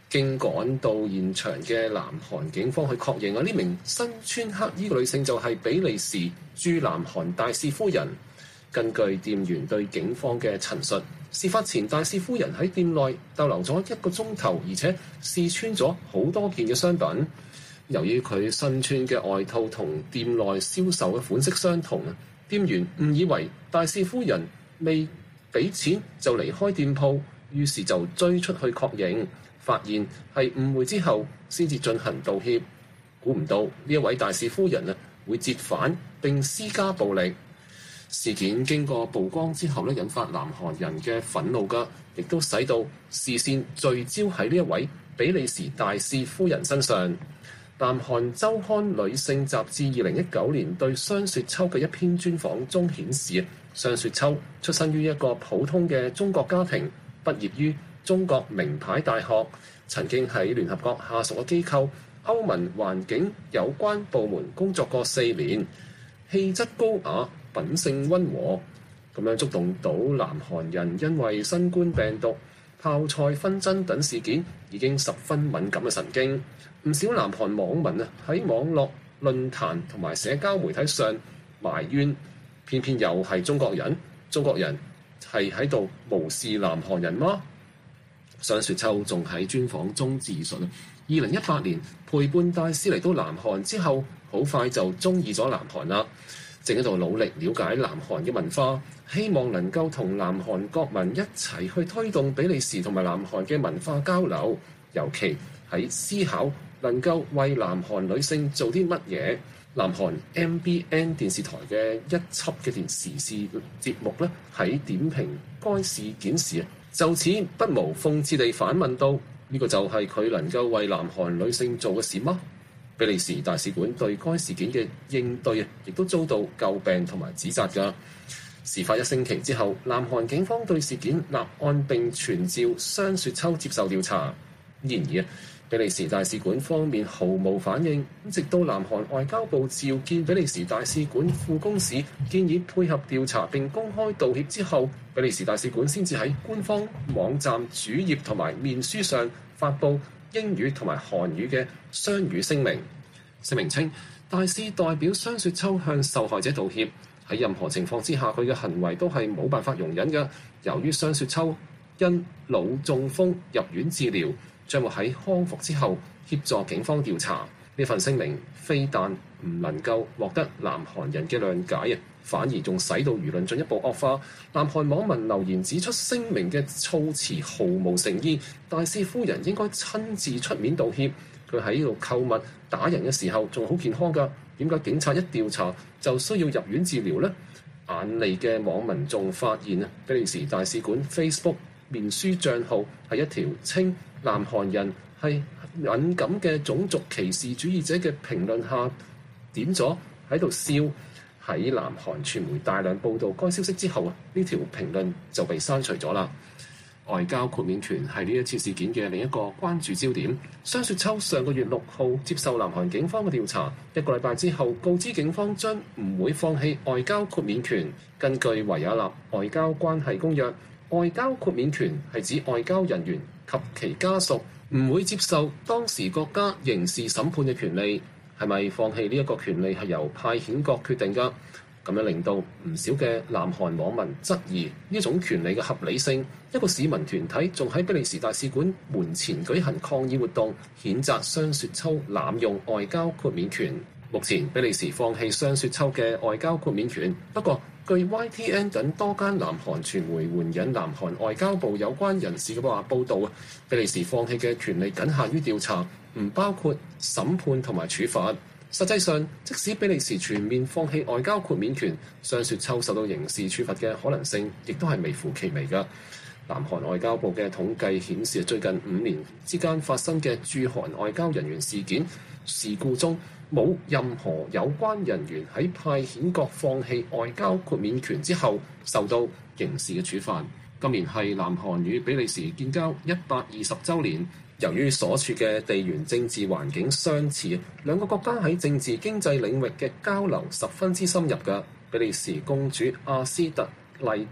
經趕到現場嘅南韓警方去確認啊，呢名身穿黑衣嘅女性就係比利時駐南韓大使夫人。根據店員對警方嘅陳述，事發前大使夫人喺店內逗留咗一個鐘頭，而且試穿咗好多件嘅商品。由於佢身穿嘅外套同店內銷售嘅款式相同，店員誤以為大使夫人未俾錢就離開店鋪，於是就追出去確認。發現係誤會之後，先至進行道歉。估唔到呢一位大使夫人啊，會折返並施加暴力。事件經過曝光之後咧，引發南韓人嘅憤怒㗎，亦都使到視線聚焦喺呢一位比利時大使夫人身上。南韓週刊女性雜誌二零一九年對雙雪秋嘅一篇專訪中顯示，雙雪秋出身於一個普通嘅中國家庭，畢業於中國名牌大學，曾經喺聯合國下屬嘅機構歐盟環境有關部門工作過四年，氣質高雅，品性溫和，咁樣觸動到南韓人因為新冠病毒、泡菜紛爭等事件已經十分敏感嘅神經。唔少南韓網民啊喺網絡論壇同埋社交媒體上埋怨，偏偏又係中國人，中國人係喺度無視南韓人嗎？雙雪秋仲喺專訪中自述，二零一八年陪伴大使嚟到南韓之後，好快就中意咗南韓啦，正喺度努力了解南韓嘅文化，希望能夠同南韓國民一齊去推動比利時同埋南韓嘅文化交流，尤其喺思考能夠為南韓女性做啲乜嘢。南韓 M B N 電視台嘅一輯嘅電視視節目咧，喺點評該事件時，就此不無諷刺地反問到：呢個就係佢能夠為南韓女性做嘅事嗎？比利時大使館對該事件嘅應對啊，亦都遭到詬病同埋指責㗎。事發一星期之後，南韓警方對事件立案並傳召雙雪秋接受調查。然而，比利時大使館方面毫無反應，直到南韓外交部召見比利時大使館副公使，建議配合調查並公開道歉之後，比利時大使館先至喺官方網站主頁同埋面書上發布英語同埋韓語嘅雙語聲明。聲明稱，大使代表雙雪秋向受害者道歉，喺任何情況之下，佢嘅行為都係冇辦法容忍嘅。由於雙雪秋因腦中風入院治療，將會喺康復之後協助警方調查。呢份聲明非但唔能夠獲得南韓人嘅諒解啊，反而仲使到輿論進一步惡化。南韓網民留言指出，聲明嘅措辭毫無誠意，大使夫人應該親自出面道歉。佢喺呢度購物打人嘅時候仲好健康㗎，點解警察一調查就需要入院治療呢？眼利嘅網民仲發現啊，比利時大使館 Facebook 面書帳號係一條稱南韓人係敏感嘅種族歧視主義者嘅評論下點咗喺度笑。喺南韓傳媒大量報導該消息之後啊，呢條評論就被刪除咗啦。外交豁免權係呢一次事件嘅另一個關注焦點。雙雪秋上個月六號接受南韓警方嘅調查，一個禮拜之後告知警方將唔會放棄外交豁免權。根據維也納外交關係公約，外交豁免權係指外交人員及其家屬唔會接受當時國家刑事審判嘅權利。係咪放棄呢一個權利係由派遣國決定㗎？咁樣令到唔少嘅南韓網民質疑呢種權利嘅合理性。一個市民團體仲喺比利時大使館門前舉行抗議活動，譴責雙雪秋濫用外交豁免權。目前比利時放棄雙雪秋嘅外交豁免權，不過據 Y T N 等多間南韓傳媒援引南韓外交部有關人士嘅話報導啊，比利時放棄嘅權利僅限於調查，唔包括審判同埋處罰。實際上，即使比利時全面放棄外交豁免權，雙雪秋受到刑事處罰嘅可能性亦都係微乎其微㗎。南韓外交部嘅統計顯示，最近五年之間發生嘅駐韓外交人員事件事故中，冇任何有關人員喺派遣國放棄外交豁免權之後受到刑事嘅處罰。今年係南韓與比利時建交一百二十週年。由於所處嘅地緣政治環境相似，兩個國家喺政治經濟領域嘅交流十分之深入嘅。比利時公主阿斯特麗德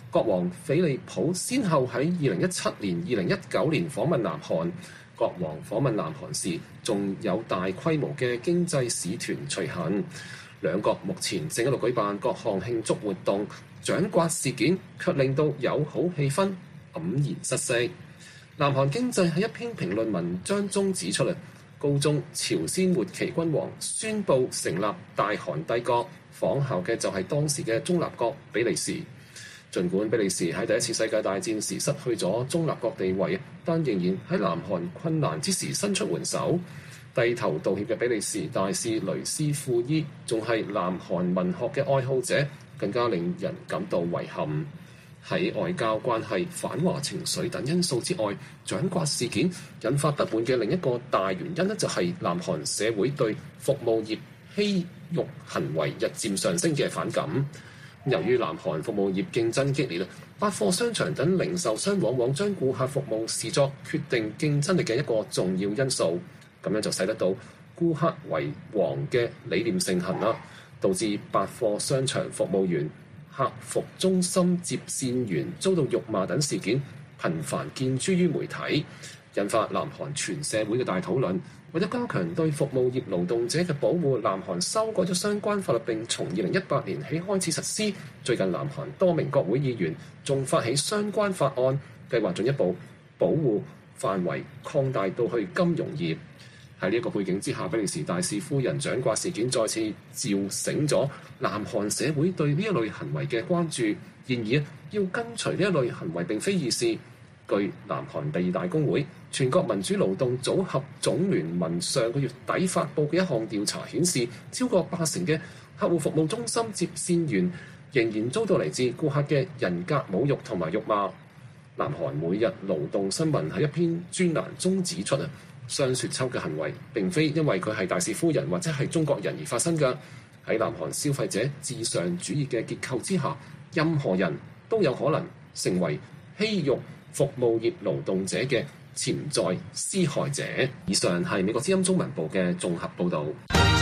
國王斐利普先後喺二零一七年、二零一九年訪問南韓。國王訪問南韓時，仲有大規模嘅經濟使團隨行。兩國目前正喺度舉辦各項慶祝活動，掌摑事件卻令到友好氣氛黯然失色。南韓經濟喺一篇評論文章中指出，高宗朝鮮末期君王宣布成立大韓帝國，仿效嘅就係當時嘅中立國比利時。儘管比利時喺第一次世界大戰時失去咗中立國地位，但仍然喺南韓困難之時伸出援手。低頭道歉嘅比利時大使雷斯庫伊仲係南韓文學嘅愛好者，更加令人感到遺憾。喺外交關係、反華情緒等因素之外，掌摑事件引發不滿嘅另一個大原因呢，就係南韓社會對服務業欺辱行為日漸上升嘅反感。由於南韓服務業競爭激烈，百貨商場等零售商往往將顧客服務視作決定競爭力嘅一個重要因素，咁樣就使得到顧客為王嘅理念盛行啦，導致百貨商場服務員、客服中心接線員遭到辱罵等事件頻繁見諸於媒體，引發南韓全社會嘅大討論。為咗加強對服務業勞動者嘅保護，南韓修改咗相關法律，並從二零一八年起開始實施。最近南韓多名國會議員仲發起相關法案，計劃進一步保護範圍擴大到去金融業。喺呢一個背景之下，比利時大使夫人掌摑事件再次召醒咗南韓社會對呢一類行為嘅關注。然而，要根除呢一類行為並非易事。據南韓第二大工會全國民主勞動組合總聯盟上個月底發布嘅一項調查顯示，超過八成嘅客戶服務中心接線員仍然遭到嚟自顧客嘅人格侮辱同埋辱罵。南韓每日勞動新聞喺一篇專欄中指出啊，雙雪秋嘅行為並非因為佢係大使夫人或者係中國人而發生㗎。喺南韓消費者至上主義嘅結構之下，任何人都有可能成為欺辱服務業勞動者嘅潛在施害者。以上係美國之音中文部嘅綜合報導。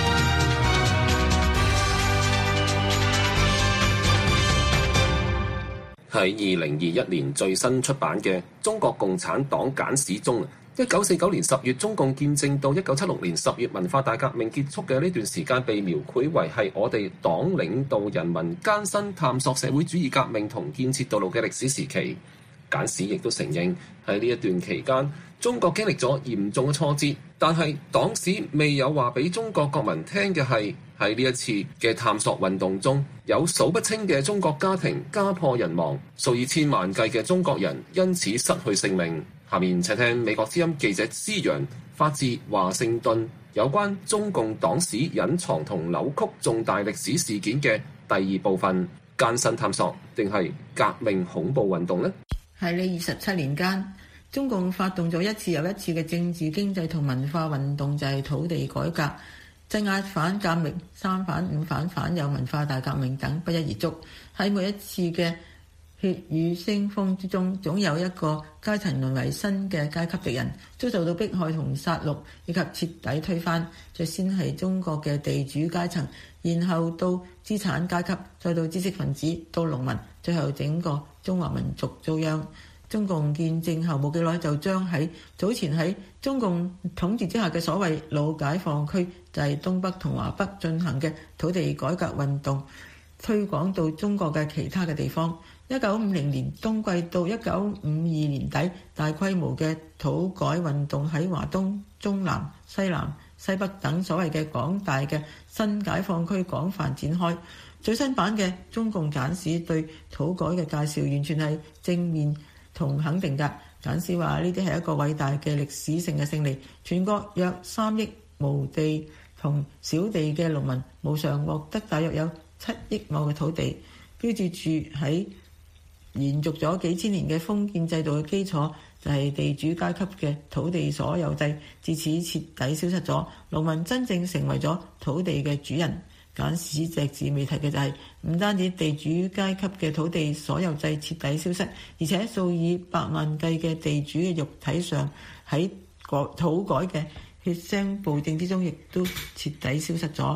喺二零二一年最新出版嘅《中國共產黨簡史》中，一九四九年十月中共建政到一九七六年十月文化大革命結束嘅呢段時間，被描繪為係我哋黨領導人民艱辛探索社會主義革命同建設道路嘅歷史時期。簡史亦都承認喺呢一段期間，中國經歷咗嚴重嘅挫折，但係黨史未有話俾中國國民聽嘅係，喺呢一次嘅探索運動中，有數不清嘅中國家庭家破人亡，數以千萬計嘅中國人因此失去性命。下面請聽美國之音記者施陽發自華盛頓有關中共黨史隱藏同扭曲重大歷史事件嘅第二部分：艱辛探索定係革命恐怖運動呢？ 喺呢二十七年間，中共發動咗一次又一次嘅政治、經濟同文化運動，就係土地改革、鎮壓反革命、三反五反、反右文化大革命等不一而足。喺每一次嘅血雨腥風之中，總有一個階層淪為新嘅階級敵人，遭受到迫害同殺戮，以及徹底推翻。最先係中國嘅地主階層，然後到資產階級，再到知識分子，到農民，最後整個中華民族遭殃。中共建政後冇幾耐，就將喺早前喺中共統治之下嘅所謂老解放區，就係東北同華北進行嘅土地改革運動，推廣到中國嘅其他嘅地方。一九五零年冬季到一九五二年底，大規模嘅土改運動喺華東、中南、西南、西北等所謂嘅廣大嘅新解放區廣泛展開。最新版嘅中共簡史對土改嘅介紹完全係正面同肯定㗎。簡史話呢啲係一個偉大嘅歷史性嘅勝利，全國約三億無地同小地嘅農民無償獲得大約有七億畝嘅土地，標誌住喺延續咗幾千年嘅封建制度嘅基礎，就係地主階級嘅土地所有制，自此徹底消失咗，農民真正成為咗土地嘅主人。簡史隻字未提嘅就係，唔單止地主階級嘅土地所有制徹底消失，而且數以百萬計嘅地主嘅肉體上喺土改嘅血腥暴政之中，亦都徹底消失咗。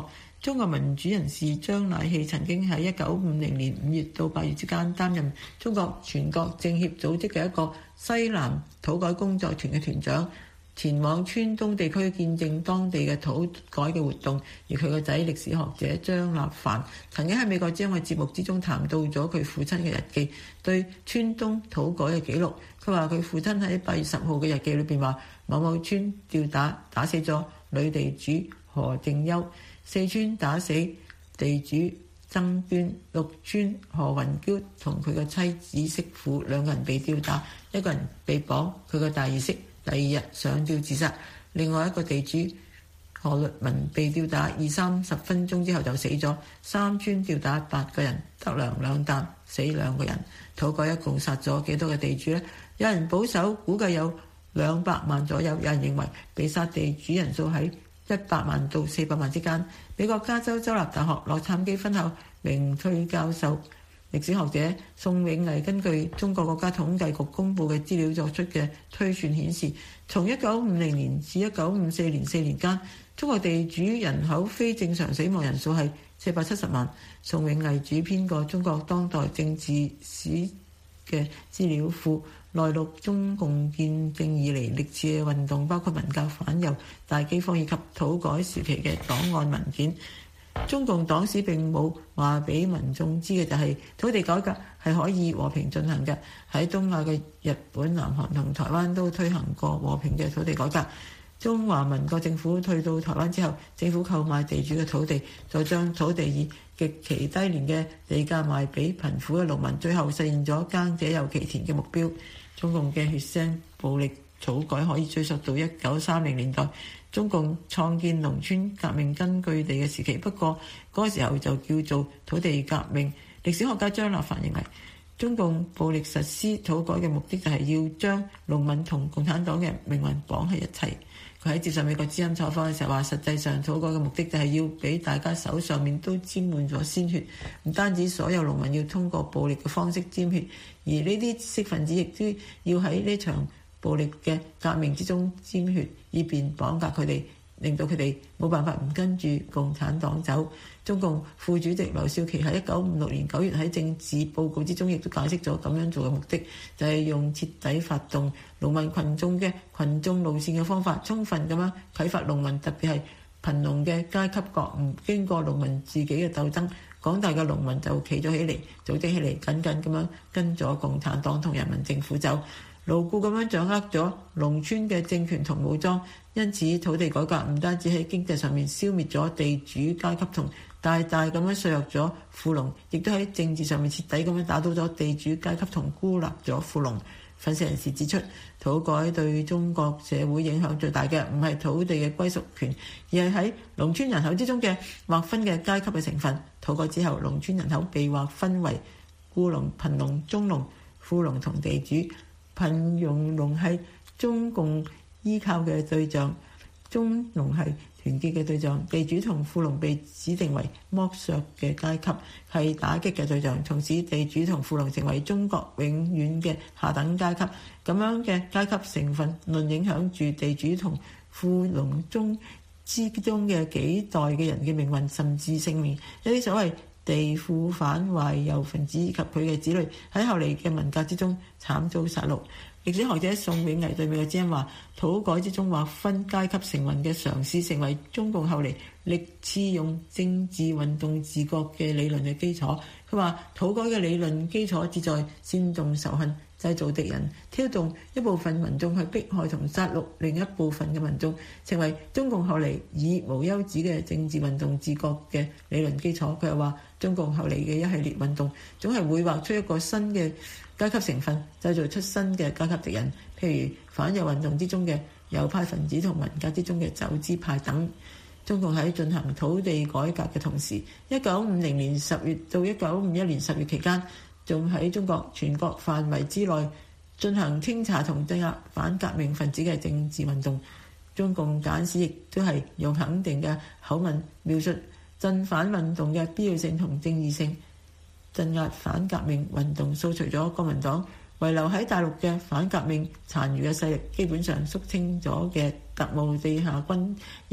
中國民主人士張乃器曾經喺一九五零年五月到八月之間擔任中國全國政協組織嘅一個西南土改工作團嘅團長，前往川東地區見證當地嘅土改嘅活動。而佢個仔歷史學者張立凡曾經喺美國之音嘅節目之中談到咗佢父親嘅日記對川東土改嘅記錄。佢話佢父親喺八月十號嘅日記裏邊話，某某村吊打打死咗女地主何靜優，四川打死地主曾端，六村何雲嬌同佢個妻子媳婦兩個人被吊打，一個人被綁，佢個大兒媳第二日上吊自殺，另外一個地主何律文被吊打二三十分鐘之後就死咗。三村吊打八個人，得糧兩擔，死兩個人。土改一共殺咗幾多個地主呢？有人保守估計有兩百萬左右，有人認為被殺地主人數喺一百萬到四百萬之間。美國加州州立大學洛杉磯分校名退教授歷史學者宋永毅根據中國國家統計局公布嘅資料作出嘅推算顯示，從一九五零年至一九五四年四年間，中國地主人口非正常死亡人數係四百七十萬。宋永毅主編過中國當代政治史嘅資料庫，內錄中共建政以嚟歷次嘅運動，包括文革、反右、大饑荒以及土改時期嘅檔案文件。中共黨史並冇話俾民眾知嘅就係土地改革係可以和平進行嘅。喺東亞嘅日本、南韓同台灣都推行過和平嘅土地改革。中華民國政府退到台灣之後，政府購買地主嘅土地，再將土地以極其低廉嘅地價賣俾貧苦嘅農民，最後實現咗耕者有其田嘅目標。中共嘅血腥暴力土改可以追溯到一九三零年代，中共創建農村革命根據地嘅時期。不過嗰個時候就叫做土地革命。歷史學家張立凡認為，中共暴力實施土改嘅目的就係要將農民同共產黨嘅命運綁喺一齊。佢喺接受美國之音採訪嘅時候話，實際上土改嘅目的就係要俾大家手上面都沾滿咗鮮血，唔單止所有農民要通過暴力嘅方式沾血，而呢啲知識分子亦都要喺呢場暴力嘅革命之中沾血，以便綁架佢哋，令到佢哋冇辦法唔跟住共產黨走。中共副主席劉少奇喺一九五六年九月喺政治報告之中亦都解釋咗咁樣做嘅目的，就係用徹底發動農民群眾嘅群眾路線嘅方法，充分咁樣啟發農民，特別係貧農嘅階級覺悟，經過農民自己嘅鬥爭，廣大嘅農民就企咗起嚟，組織起嚟，緊緊咁樣跟咗共產黨同人民政府走，牢固咁樣掌握咗農村嘅政權同武裝。因此土地改革唔單止喺經濟上面消滅咗地主階級同大大咁樣削弱咗富農，亦都喺政治上面徹底咁樣打倒咗地主階級同孤立咗富農。分析人士指出，土改對中國社會影響最大嘅唔係土地嘅歸屬權，而係喺農村人口之中嘅劃分嘅階級嘅成分。土改之後，農村人口被劃分為僱農、貧農、中農、富農同地主。貧農農係中共依靠嘅對象，中農係團結嘅對象，地主同富農被指定為剝削嘅階級，係打擊嘅對象，從此地主同富農成為中國永遠嘅下等階級。咁樣嘅階級成分論影響住地主同富農中之中嘅幾代嘅人嘅命運，甚至性命。一啲所謂地富反壞右分子以及佢嘅子女喺後嚟嘅文革之中慘遭殺戮。歷史學者宋永毅對美國之音話，土改之中劃分階級成分嘅嘗試，成為中共後嚟歷次用政治運動治國嘅理論嘅基礎。佢話土改嘅理論基礎旨在煽動仇恨，製造敵人，挑動一部分民眾去迫害同殺戮另一部分嘅民眾，成為中共後嚟以無休止嘅政治運動治國嘅理論基礎。佢又話中共後嚟嘅一系列運動總係會畫出一個新嘅階級成分，製造出新嘅階級敵人，譬如反右運動之中嘅右派分子同文革之中嘅走資派等。中共喺進行土地改革嘅同時，一九五零年十月到一九五一年十月期間，仲喺中國全國範圍之內進行清查同鎮壓反革命分子嘅政治運動。中共簡史亦都係用肯定嘅口吻描述鎮反運動嘅必要性同正義性。鎮壓反革命運動掃除咗國民黨遺留喺大陸嘅反革命殘餘嘅勢力，基本上肅清咗嘅特務地下軍以及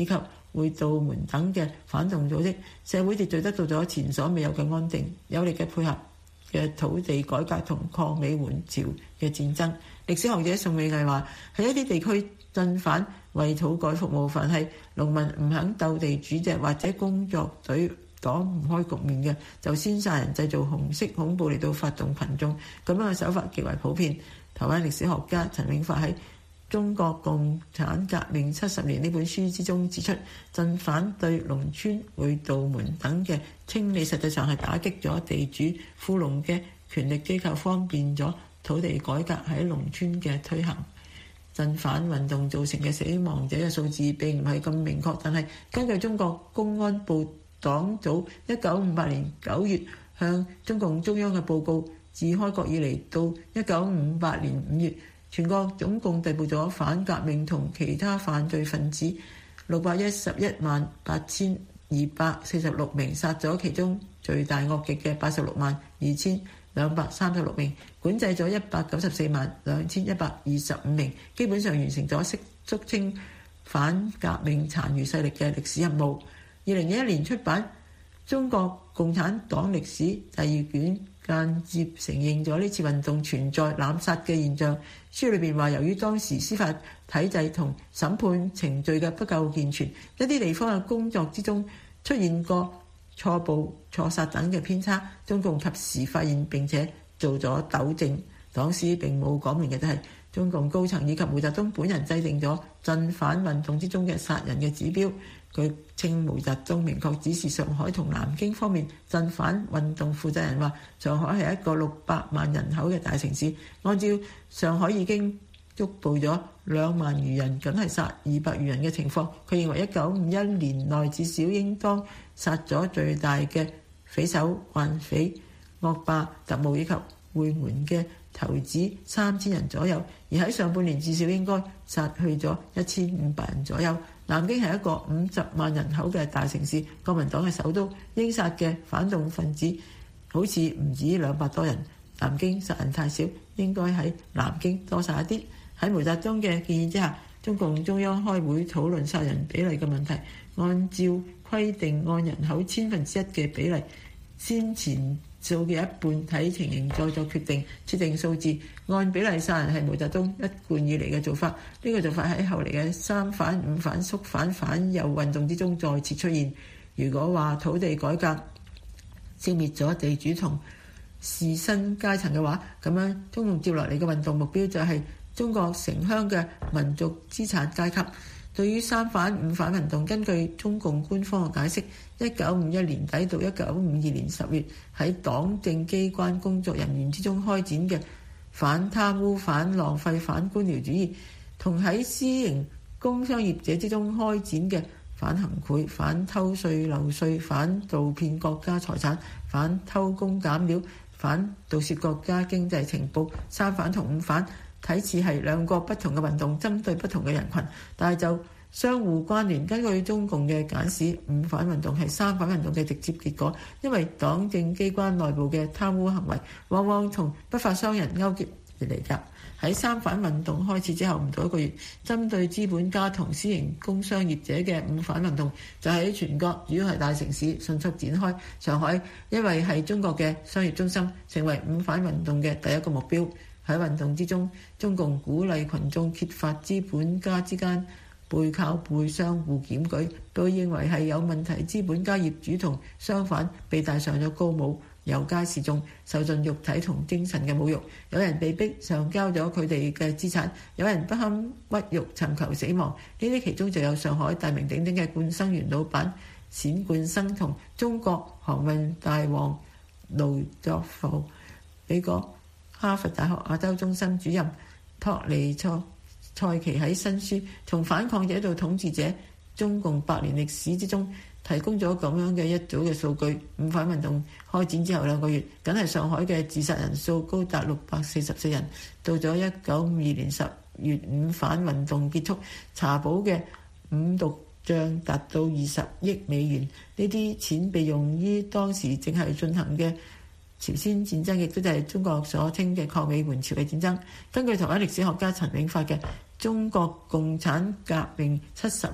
會道門等嘅反動組織，社會秩序得到咗前所未有嘅安定，有力嘅配合嘅土地改革同抗美援朝嘅戰爭。歷史學者宋美藝話：喺一啲地區進反為土改服務，凡係農民唔肯鬥地主隻或者工作隊擋唔開局面嘅，就先殺人製造紅色恐怖嚟到發動群眾，咁樣嘅手法極為普遍。台灣歷史學家陳永發喺《中國共產革命七十年》呢本書之中指出，鎮反對農村會道門等嘅清理，實際上係打擊咗地主富農嘅權力機構，方便咗土地改革喺農村嘅推行。鎮反運動造成嘅死亡者嘅數字並唔係咁明確，但係根據中國公安部黨組一九五八年九月向中共中央嘅報告，自開國以嚟到一九五八年五月，全國總共逮捕咗反革命同其他犯罪分子六百一十一萬八千二百四十六名，殺咗其中罪大惡極嘅八十六萬二千兩百三十六名，管制咗一百九十四萬兩千一百二十五名，基本上完成咗肅清反革命殘餘勢力嘅歷史任務。二零一一年出版《中國共產黨歷史》第二卷，間接承認咗呢次運動存在濫殺嘅現象。書裏邊話，由於當時司法體制同審判程序嘅不夠健全，一啲地方嘅工作之中出現過錯捕錯殺等嘅偏差，中共及時發現並且做咗糾正。黨史並冇講明嘅就係中共高層以及毛澤東本人制定咗鎮反運動之中嘅殺人嘅指標。據稱，毛澤東明確指示上海同南京方面鎮反運動負責人話，上海係一個六百萬人口嘅大城市，按照上海已經捉捕咗兩萬餘人，僅係殺二百餘人嘅情況，佢認為一九五一年內至少應當殺咗最大嘅匪首、悍匪、惡霸、特務以及會門嘅頭子三千人左右，而喺上半年至少應該殺去咗一千五百人左右。南京係一個五十萬人口嘅大城市，國民黨嘅首都，應殺嘅反動分子好似唔止兩百多人。南京殺人太少，應該喺南京多殺一啲。喺毛澤東嘅建議之下，中共中央開會討論殺人比例嘅問題，按照規定按人口千分之一嘅比例，先前數嘅一半睇情形再作決定，設定數字，按比例殺人係毛澤東一貫以嚟嘅做法。呢、這個做法喺後嚟嘅三反、五反、肅反、反右運動之中再次出現。如果話土地改革消滅咗地主同士紳階層嘅話，咁樣中共接落嚟嘅運動目標就係中國城鄉嘅民族資產階級。對於三反五反運動，根據中共官方嘅解釋，一九五一年底到一九五二年十月喺黨政機關工作人員之中開展嘅反貪污、反浪費、反官僚主義，同喺私營工商業者之中開展嘅反行賄、反偷稅漏稅、反盜騙國家財產、反偷工減料、反盜竊國家經濟情報，三反同五反睇似係兩個不同嘅運動，針對不同嘅人群，但係就相互關聯。根據中共嘅簡史，五反運動係三反運動嘅直接結果，因為黨政機關內部嘅貪污行為往往同不法商人勾結而嚟㗎。喺三反運動開始之後唔到一個月，針對資本家同私營工商業者嘅五反運動就喺全國主要係大城市迅速展開。上海因為係中國嘅商業中心，成為五反運動嘅第一個目標。喺運動之中，中共鼓勵群眾揭發資本家之間背靠背相互檢舉，被認為係有問題。資本家業主同商販被戴上咗高帽，遊街示眾，受盡肉體同精神嘅侮辱。有人被逼上交咗佢哋嘅資產，有人不堪屈辱尋求死亡。呢啲其中就有上海大名鼎鼎嘅冠生園老闆冼冠生同中國航運大王盧作孚。美國哈佛大學亞洲中心主任托尼塞塞奇喺新書《從反抗者到統治者：中共百年歷史》之中提供咗咁樣嘅一組嘅數據。五反運動開展之後兩個月，僅係上海嘅自殺人數高達六百四十四人。到咗一九五二年十月，五反運動結束，查補嘅五毒賬達到二十億美元。呢啲錢被用於當時正係進行嘅朝鮮戰爭，亦都就係中國所稱嘅抗美援朝嘅戰爭。根據台灣歷史學家陳永發嘅《中國共產革命七十年》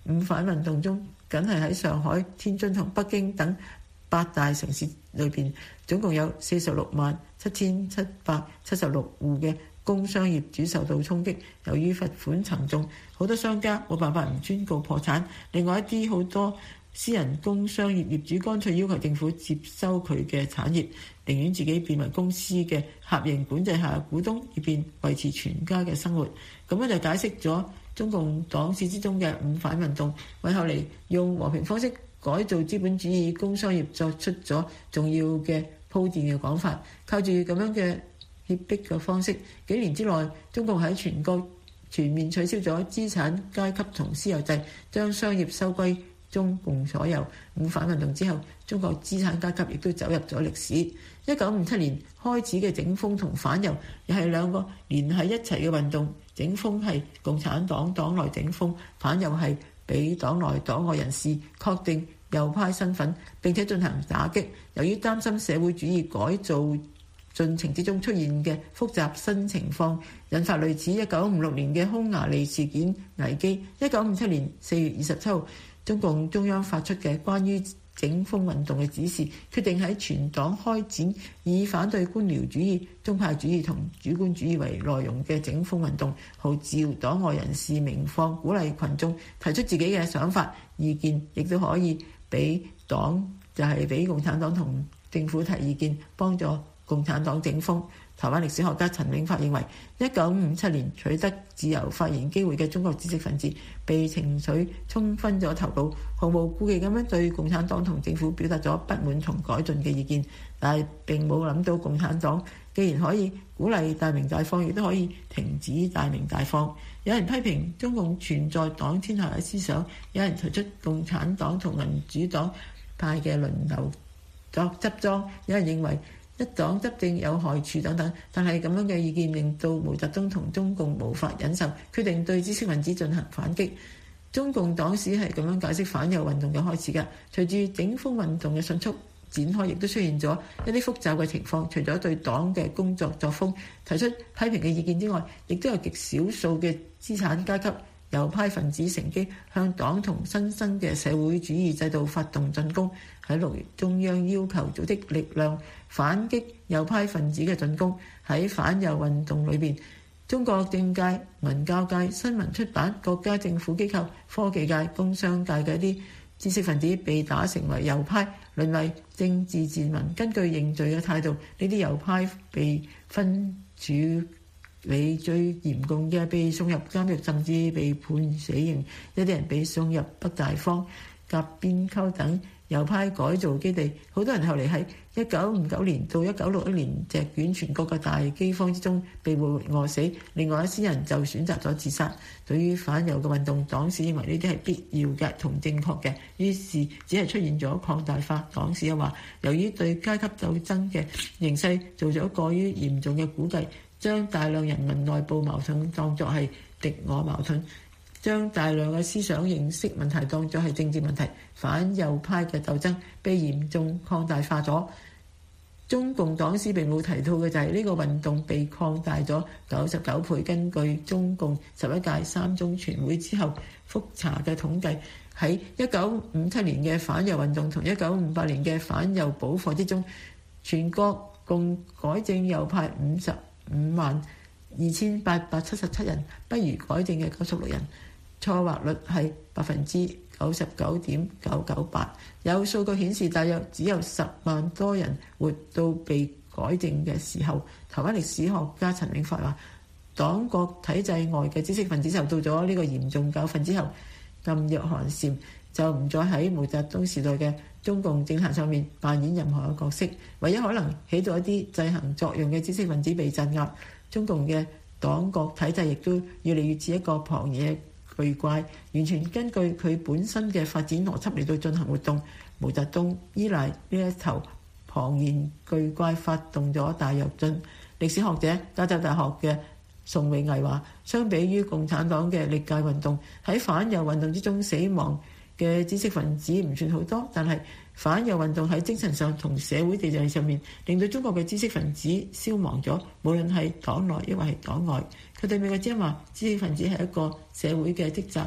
五反運動中，僅係喺上海、天津同北京等八大城市裏邊，總共有四十六萬七千七百七十六戶嘅工商業主受到衝擊。由於罰款沉重，好多商家冇辦法唔宣告破產。另外一啲好多私人工商業業主乾脆要求政府接收佢嘅產業，寧願自己變為公司嘅合營管制下股東，以便維持全家嘅生活。咁樣就解釋咗中共黨史之中嘅五反運動，為後嚟用和平方式改造資本主義工商業作出咗重要嘅鋪墊嘅講法。靠住咁樣嘅脅迫嘅方式，幾年之內，中共喺全國全面取消咗資產階級同私有制，將商業收歸中共所有。五反運動之後，中國資產階級亦都走入咗歷史。一九五七年開始嘅整風同反右，又係兩個連喺一齊嘅運動。整風係共產黨黨內整風，反右係俾黨內黨外人士確定右派身份，並且進行打擊。由於擔心社會主義改造進程之中出現嘅複雜新情況，引發類似一九五六年嘅匈牙利事件危機。一九五七年四月二十七號，中共中央發出嘅關於整風運動嘅指示，決定喺全黨開展以反對官僚主義、宗派主義同主觀主義為內容嘅整風運動，號召黨外人士鳴放，鼓勵群眾提出自己嘅想法、意見，亦都可以俾黨就係、是、俾共產黨同政府提意見，幫助共產黨整風。台灣歷史學家陳永發認為，一九五七年取得自由發言機會嘅中國知識分子，被情緒沖昏咗頭腦，毫無顧忌咁樣對共產黨同政府表達咗不滿同改進嘅意見，但係並冇諗到共產黨既然可以鼓勵大鳴大放，亦都可以停止大鳴大放。有人批評中共存在黨天下嘅思想，有人提出共產黨同民主黨派嘅輪流作執裝，有人認為一黨執政有害處等等，但係咁樣嘅意見令到毛澤東同中共無法忍受，決定對知識分子進行反擊。中共黨史係咁樣解釋反右運動嘅開始㗎。隨住整風運動嘅迅速展開，亦都出現咗一啲複雜嘅情況。除咗對黨嘅工作作風提出批評嘅意見之外，亦都有極少數嘅資產階級右派分子乘機向黨同新生嘅社會主義制度發動進攻。喺六月，中央要求組織力量反擊右派分子嘅進攻。喺反右運動裏邊，中國政界、文教界、新聞出版、國家政府機構、科技界、工商界嘅一啲知識分子被打成為右派，淪為政治賤民。根據認罪嘅態度，呢啲右派被分處理最嚴重嘅，被送入監獄，甚至被判死刑。一啲人被送入北大荒、甲邊溝等右派改造基地。好多人後嚟喺一九五九年到一九六一年席捲全國嘅大饑荒之中被活活餓死。另外一些人就選擇咗自殺。對於反右嘅運動，黨史認為呢啲係必要嘅同正確嘅，於是只係出現咗擴大化。黨史又話，由於對階級鬥爭嘅形勢做咗過於嚴重嘅估計，將大量人民內部矛盾當作係敵我矛盾，將大量嘅思想認識問題當作係政治問題，反右派嘅鬥爭被嚴重擴大化咗。中共黨史並冇提到嘅就係呢個運動被擴大咗九十九倍。根據中共十一屆三中全會之後複查嘅統計，喺一九五七年嘅反右運動同一九五八年嘅反右補課之中，全國共改正右派五十五萬二千八百七十七人，不如改正嘅九十六人，錯劃率係百分之九十九點九九八。有數據顯示，大約只有十萬多人活到被改正嘅時候。台灣歷史學家陳永發話，黨國體制外嘅知識分子受到咗呢個嚴重教訓之後，噤若寒蟬，就唔再喺毛澤東時代嘅中共政壇上面扮演任何嘅角色。唯一可能起到一啲制衡作用嘅知識分子被鎮壓，中共嘅黨國體制亦都越嚟越似一個龐然巨怪，完全根據佢本身嘅發展邏輯嚟到進行活動。毛澤東依賴呢一頭龐然巨怪發動咗大躍進。歷史學者加州大學嘅宋永毅話，相比於共產黨嘅歷屆運動，喺反右運動之中死亡嘅知識分子唔算好多，但係反右運動喺精神上同社會地位上面令到中國嘅知識分子消亡咗，無論係黨內抑或係黨外。佢對美國之音話，知識分子係一個社會嘅職責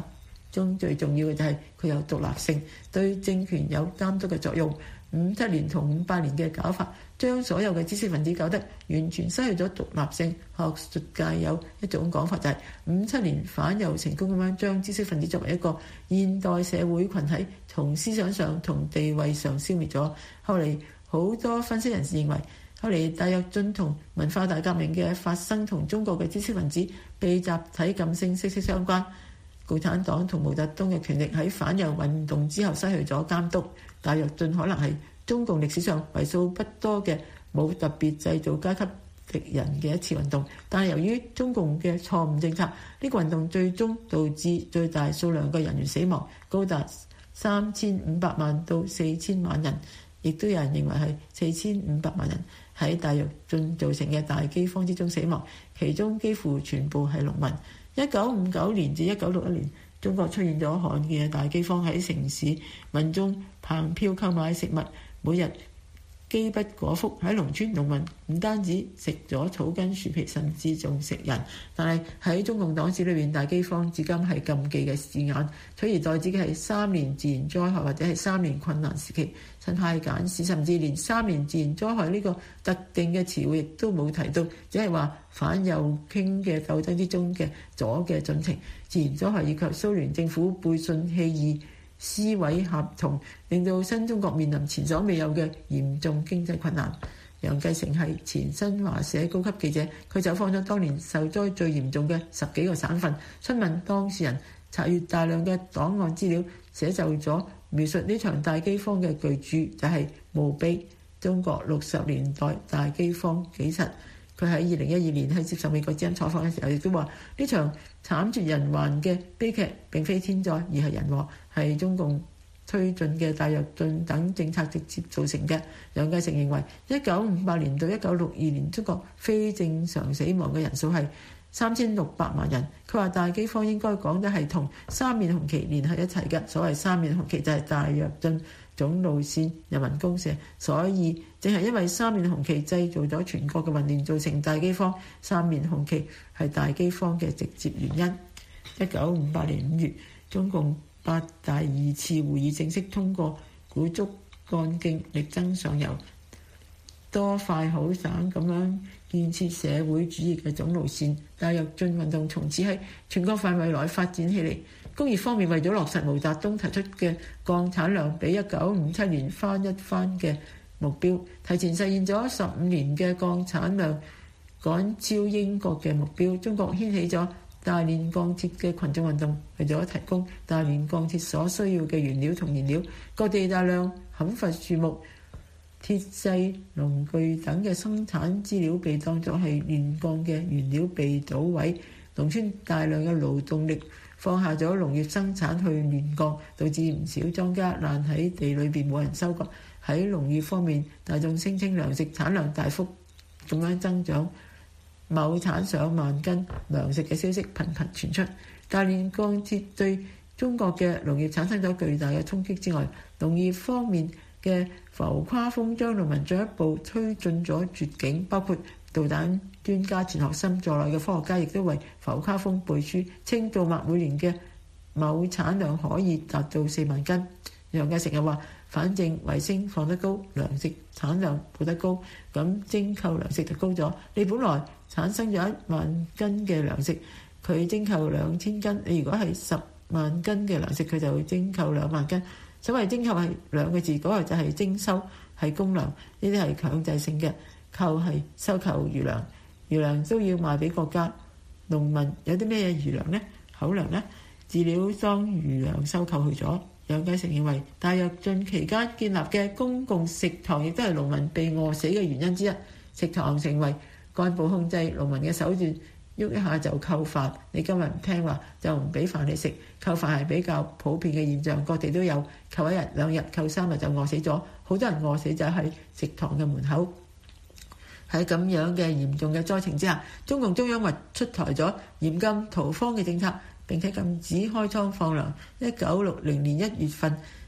中最重要嘅就係佢有獨立性，對政權有監督嘅作用。五七年同五八年嘅搞法，將所有嘅知識分子搞得完全失去咗獨立性。學術界有一種講法就係五七年反右成功咁樣將知識分子作為一個現代社會群體，從思想上同地位上消滅咗。後嚟好多分析人士認為，後嚟大躍進同文化大革命嘅發生同中國嘅知識分子被集體感性息息相關。共產黨同毛澤東嘅權力喺反右運動之後失去咗監督。大躍進可能係中共歷史上為數不多嘅冇特別製造階級敵人嘅一次運動，但係由於中共嘅錯誤政策，呢個運動最終導致最大數量嘅人員死亡，高達三千五百萬到四千萬人，亦都有人認為係四千五百萬人喺大躍進造成嘅大饑荒之中死亡，其中幾乎全部係農民。一九五九年至一九六一年，中國出現咗罕見嘅大饑荒，喺城市民眾憑票購買食物，每日饑不果腹。喺農村，農民唔單止食咗草根樹皮，甚至仲食人。但係喺中共黨史裏面，大饑荒至今係禁忌嘅字眼，取而代之嘅係三年自然災害或者係三年困難時期。新派簡史甚至連三年自然災害呢個特定嘅詞彙亦都冇提到，只係話反右傾嘅鬥爭之中嘅左嘅進程。自然災害以及蘇聯政府背信棄義、撕毀合同，令到新中國面臨前所未有嘅嚴重經濟困難。楊繼成係前新華社高級記者，佢走訪咗當年受災最嚴重嘅十幾個省份，詢問當事人，查閱大量嘅檔案資料，寫就咗描述呢場大饑荒嘅巨著，就係、是《墓碑》。中國六十年代大饑荒紀實。佢喺二零一二年喺接受美國之音採訪嘅時候，亦都話呢場慘絕人寰嘅悲劇並非天災，而係人禍，係中共推進嘅大躍進等政策直接造成嘅。楊繼成認為，一九五八年到一九六二年，中國非正常死亡嘅人數係三千六百萬人。佢話大饑荒應該講得係同三面紅旗連喺一齊嘅。所謂三面紅旗就係大躍進總路線、人民公社，所以正係因為三面紅旗製造咗全國嘅混亂，造成大饑荒。三面紅旗係大饑荒嘅直接原因。一九五八年五月，中共八大二次會議正式通過鼓足幹勁，力爭上游，多快好省咁樣建設社會主義嘅總路線。大躍進運動從此喺全國範圍內發展起嚟。工業方面，為咗落實毛澤東提出嘅鋼產量比一九五七年翻一番嘅目標，提前實現咗十五年嘅鋼產量趕超英國嘅目標。中國掀起咗大煉鋼鐵嘅群眾運動，為咗提供大煉鋼鐵所需要嘅原料同燃料，各地大量砍伐樹木、鐵製農具等嘅生產資料被當作係煉鋼嘅原料被搗毀。農村大量嘅勞動力放下咗農業生產去煉鋼，導致唔少莊稼爛喺地裏邊冇人收割。喺農業方面，大眾聲稱糧食產量大幅咁樣增長，畝產上萬斤糧食嘅消息頻頻傳出。大煉鋼鐵對中國嘅農業產生咗巨大嘅衝擊之外，農業方面嘅浮誇風將農民進一步推進咗絕境，包括導彈專家錢學森在內嘅科學家亦都為浮誇風背書，稱稻麥每年嘅畝產量可以達到四萬斤。楊繼成又話，反正衛星放得高，糧食產量報得高，咁徵購糧食就高咗。你本來產生咗一萬斤嘅糧食，佢徵購兩千斤，你如果係十萬斤嘅糧食，佢就會徵購兩萬斤。所謂徵購係兩個字，嗰個就係徵收，係公糧，呢啲係強制性嘅。購係收購餘糧，餘糧都要賣俾國家。農民有啲咩嘢餘糧呢？口糧呢？飼料當餘糧收購去咗。楊繼成認為，大躍進期間建立嘅公共食堂亦都係農民被餓死嘅原因之一。食堂成為幹部控制農民嘅手段，喐一下就扣飯。你今日唔聽話就唔俾飯你食。扣飯係比較普遍嘅現象，各地都有。扣一日兩日，扣三日就餓死咗。好多人餓死就喺食堂嘅門口。喺咁樣嘅嚴重嘅災情之下，中共中央或出台咗嚴禁逃荒嘅政策，並且禁止開倉放糧。一九六零年一月份，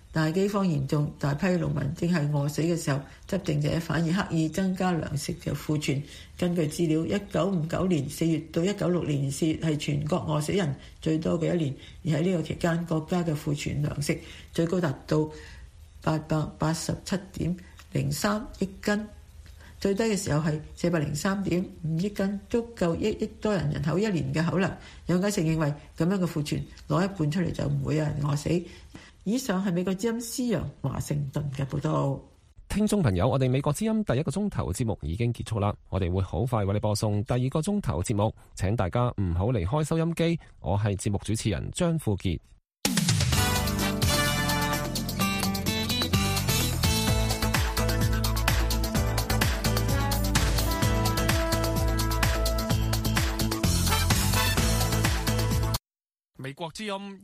但係饑荒嚴重，大批農民正係餓死嘅時候，執政者反而刻意增加糧食嘅庫存。根據資料，一九五九年四月到一九六零年四月係全國餓死人最多嘅一年，而喺呢個期間，國家嘅庫存糧食最高達到八百八十七點零三億斤，最低嘅時候係四百零三點五億斤，足夠一億多人人口一年嘅口糧。有解釋認為，咁樣嘅庫存攞一半出嚟就唔會有人餓死。以上係美國之音施陽華盛頓嘅報道。 聽眾朋友，我哋美國之音第一個鐘頭節目已經結束啦，我哋會好快為你播送第二個鐘頭節目，請大家唔好離開收音機。我係節目主持人張富傑。 美國之音。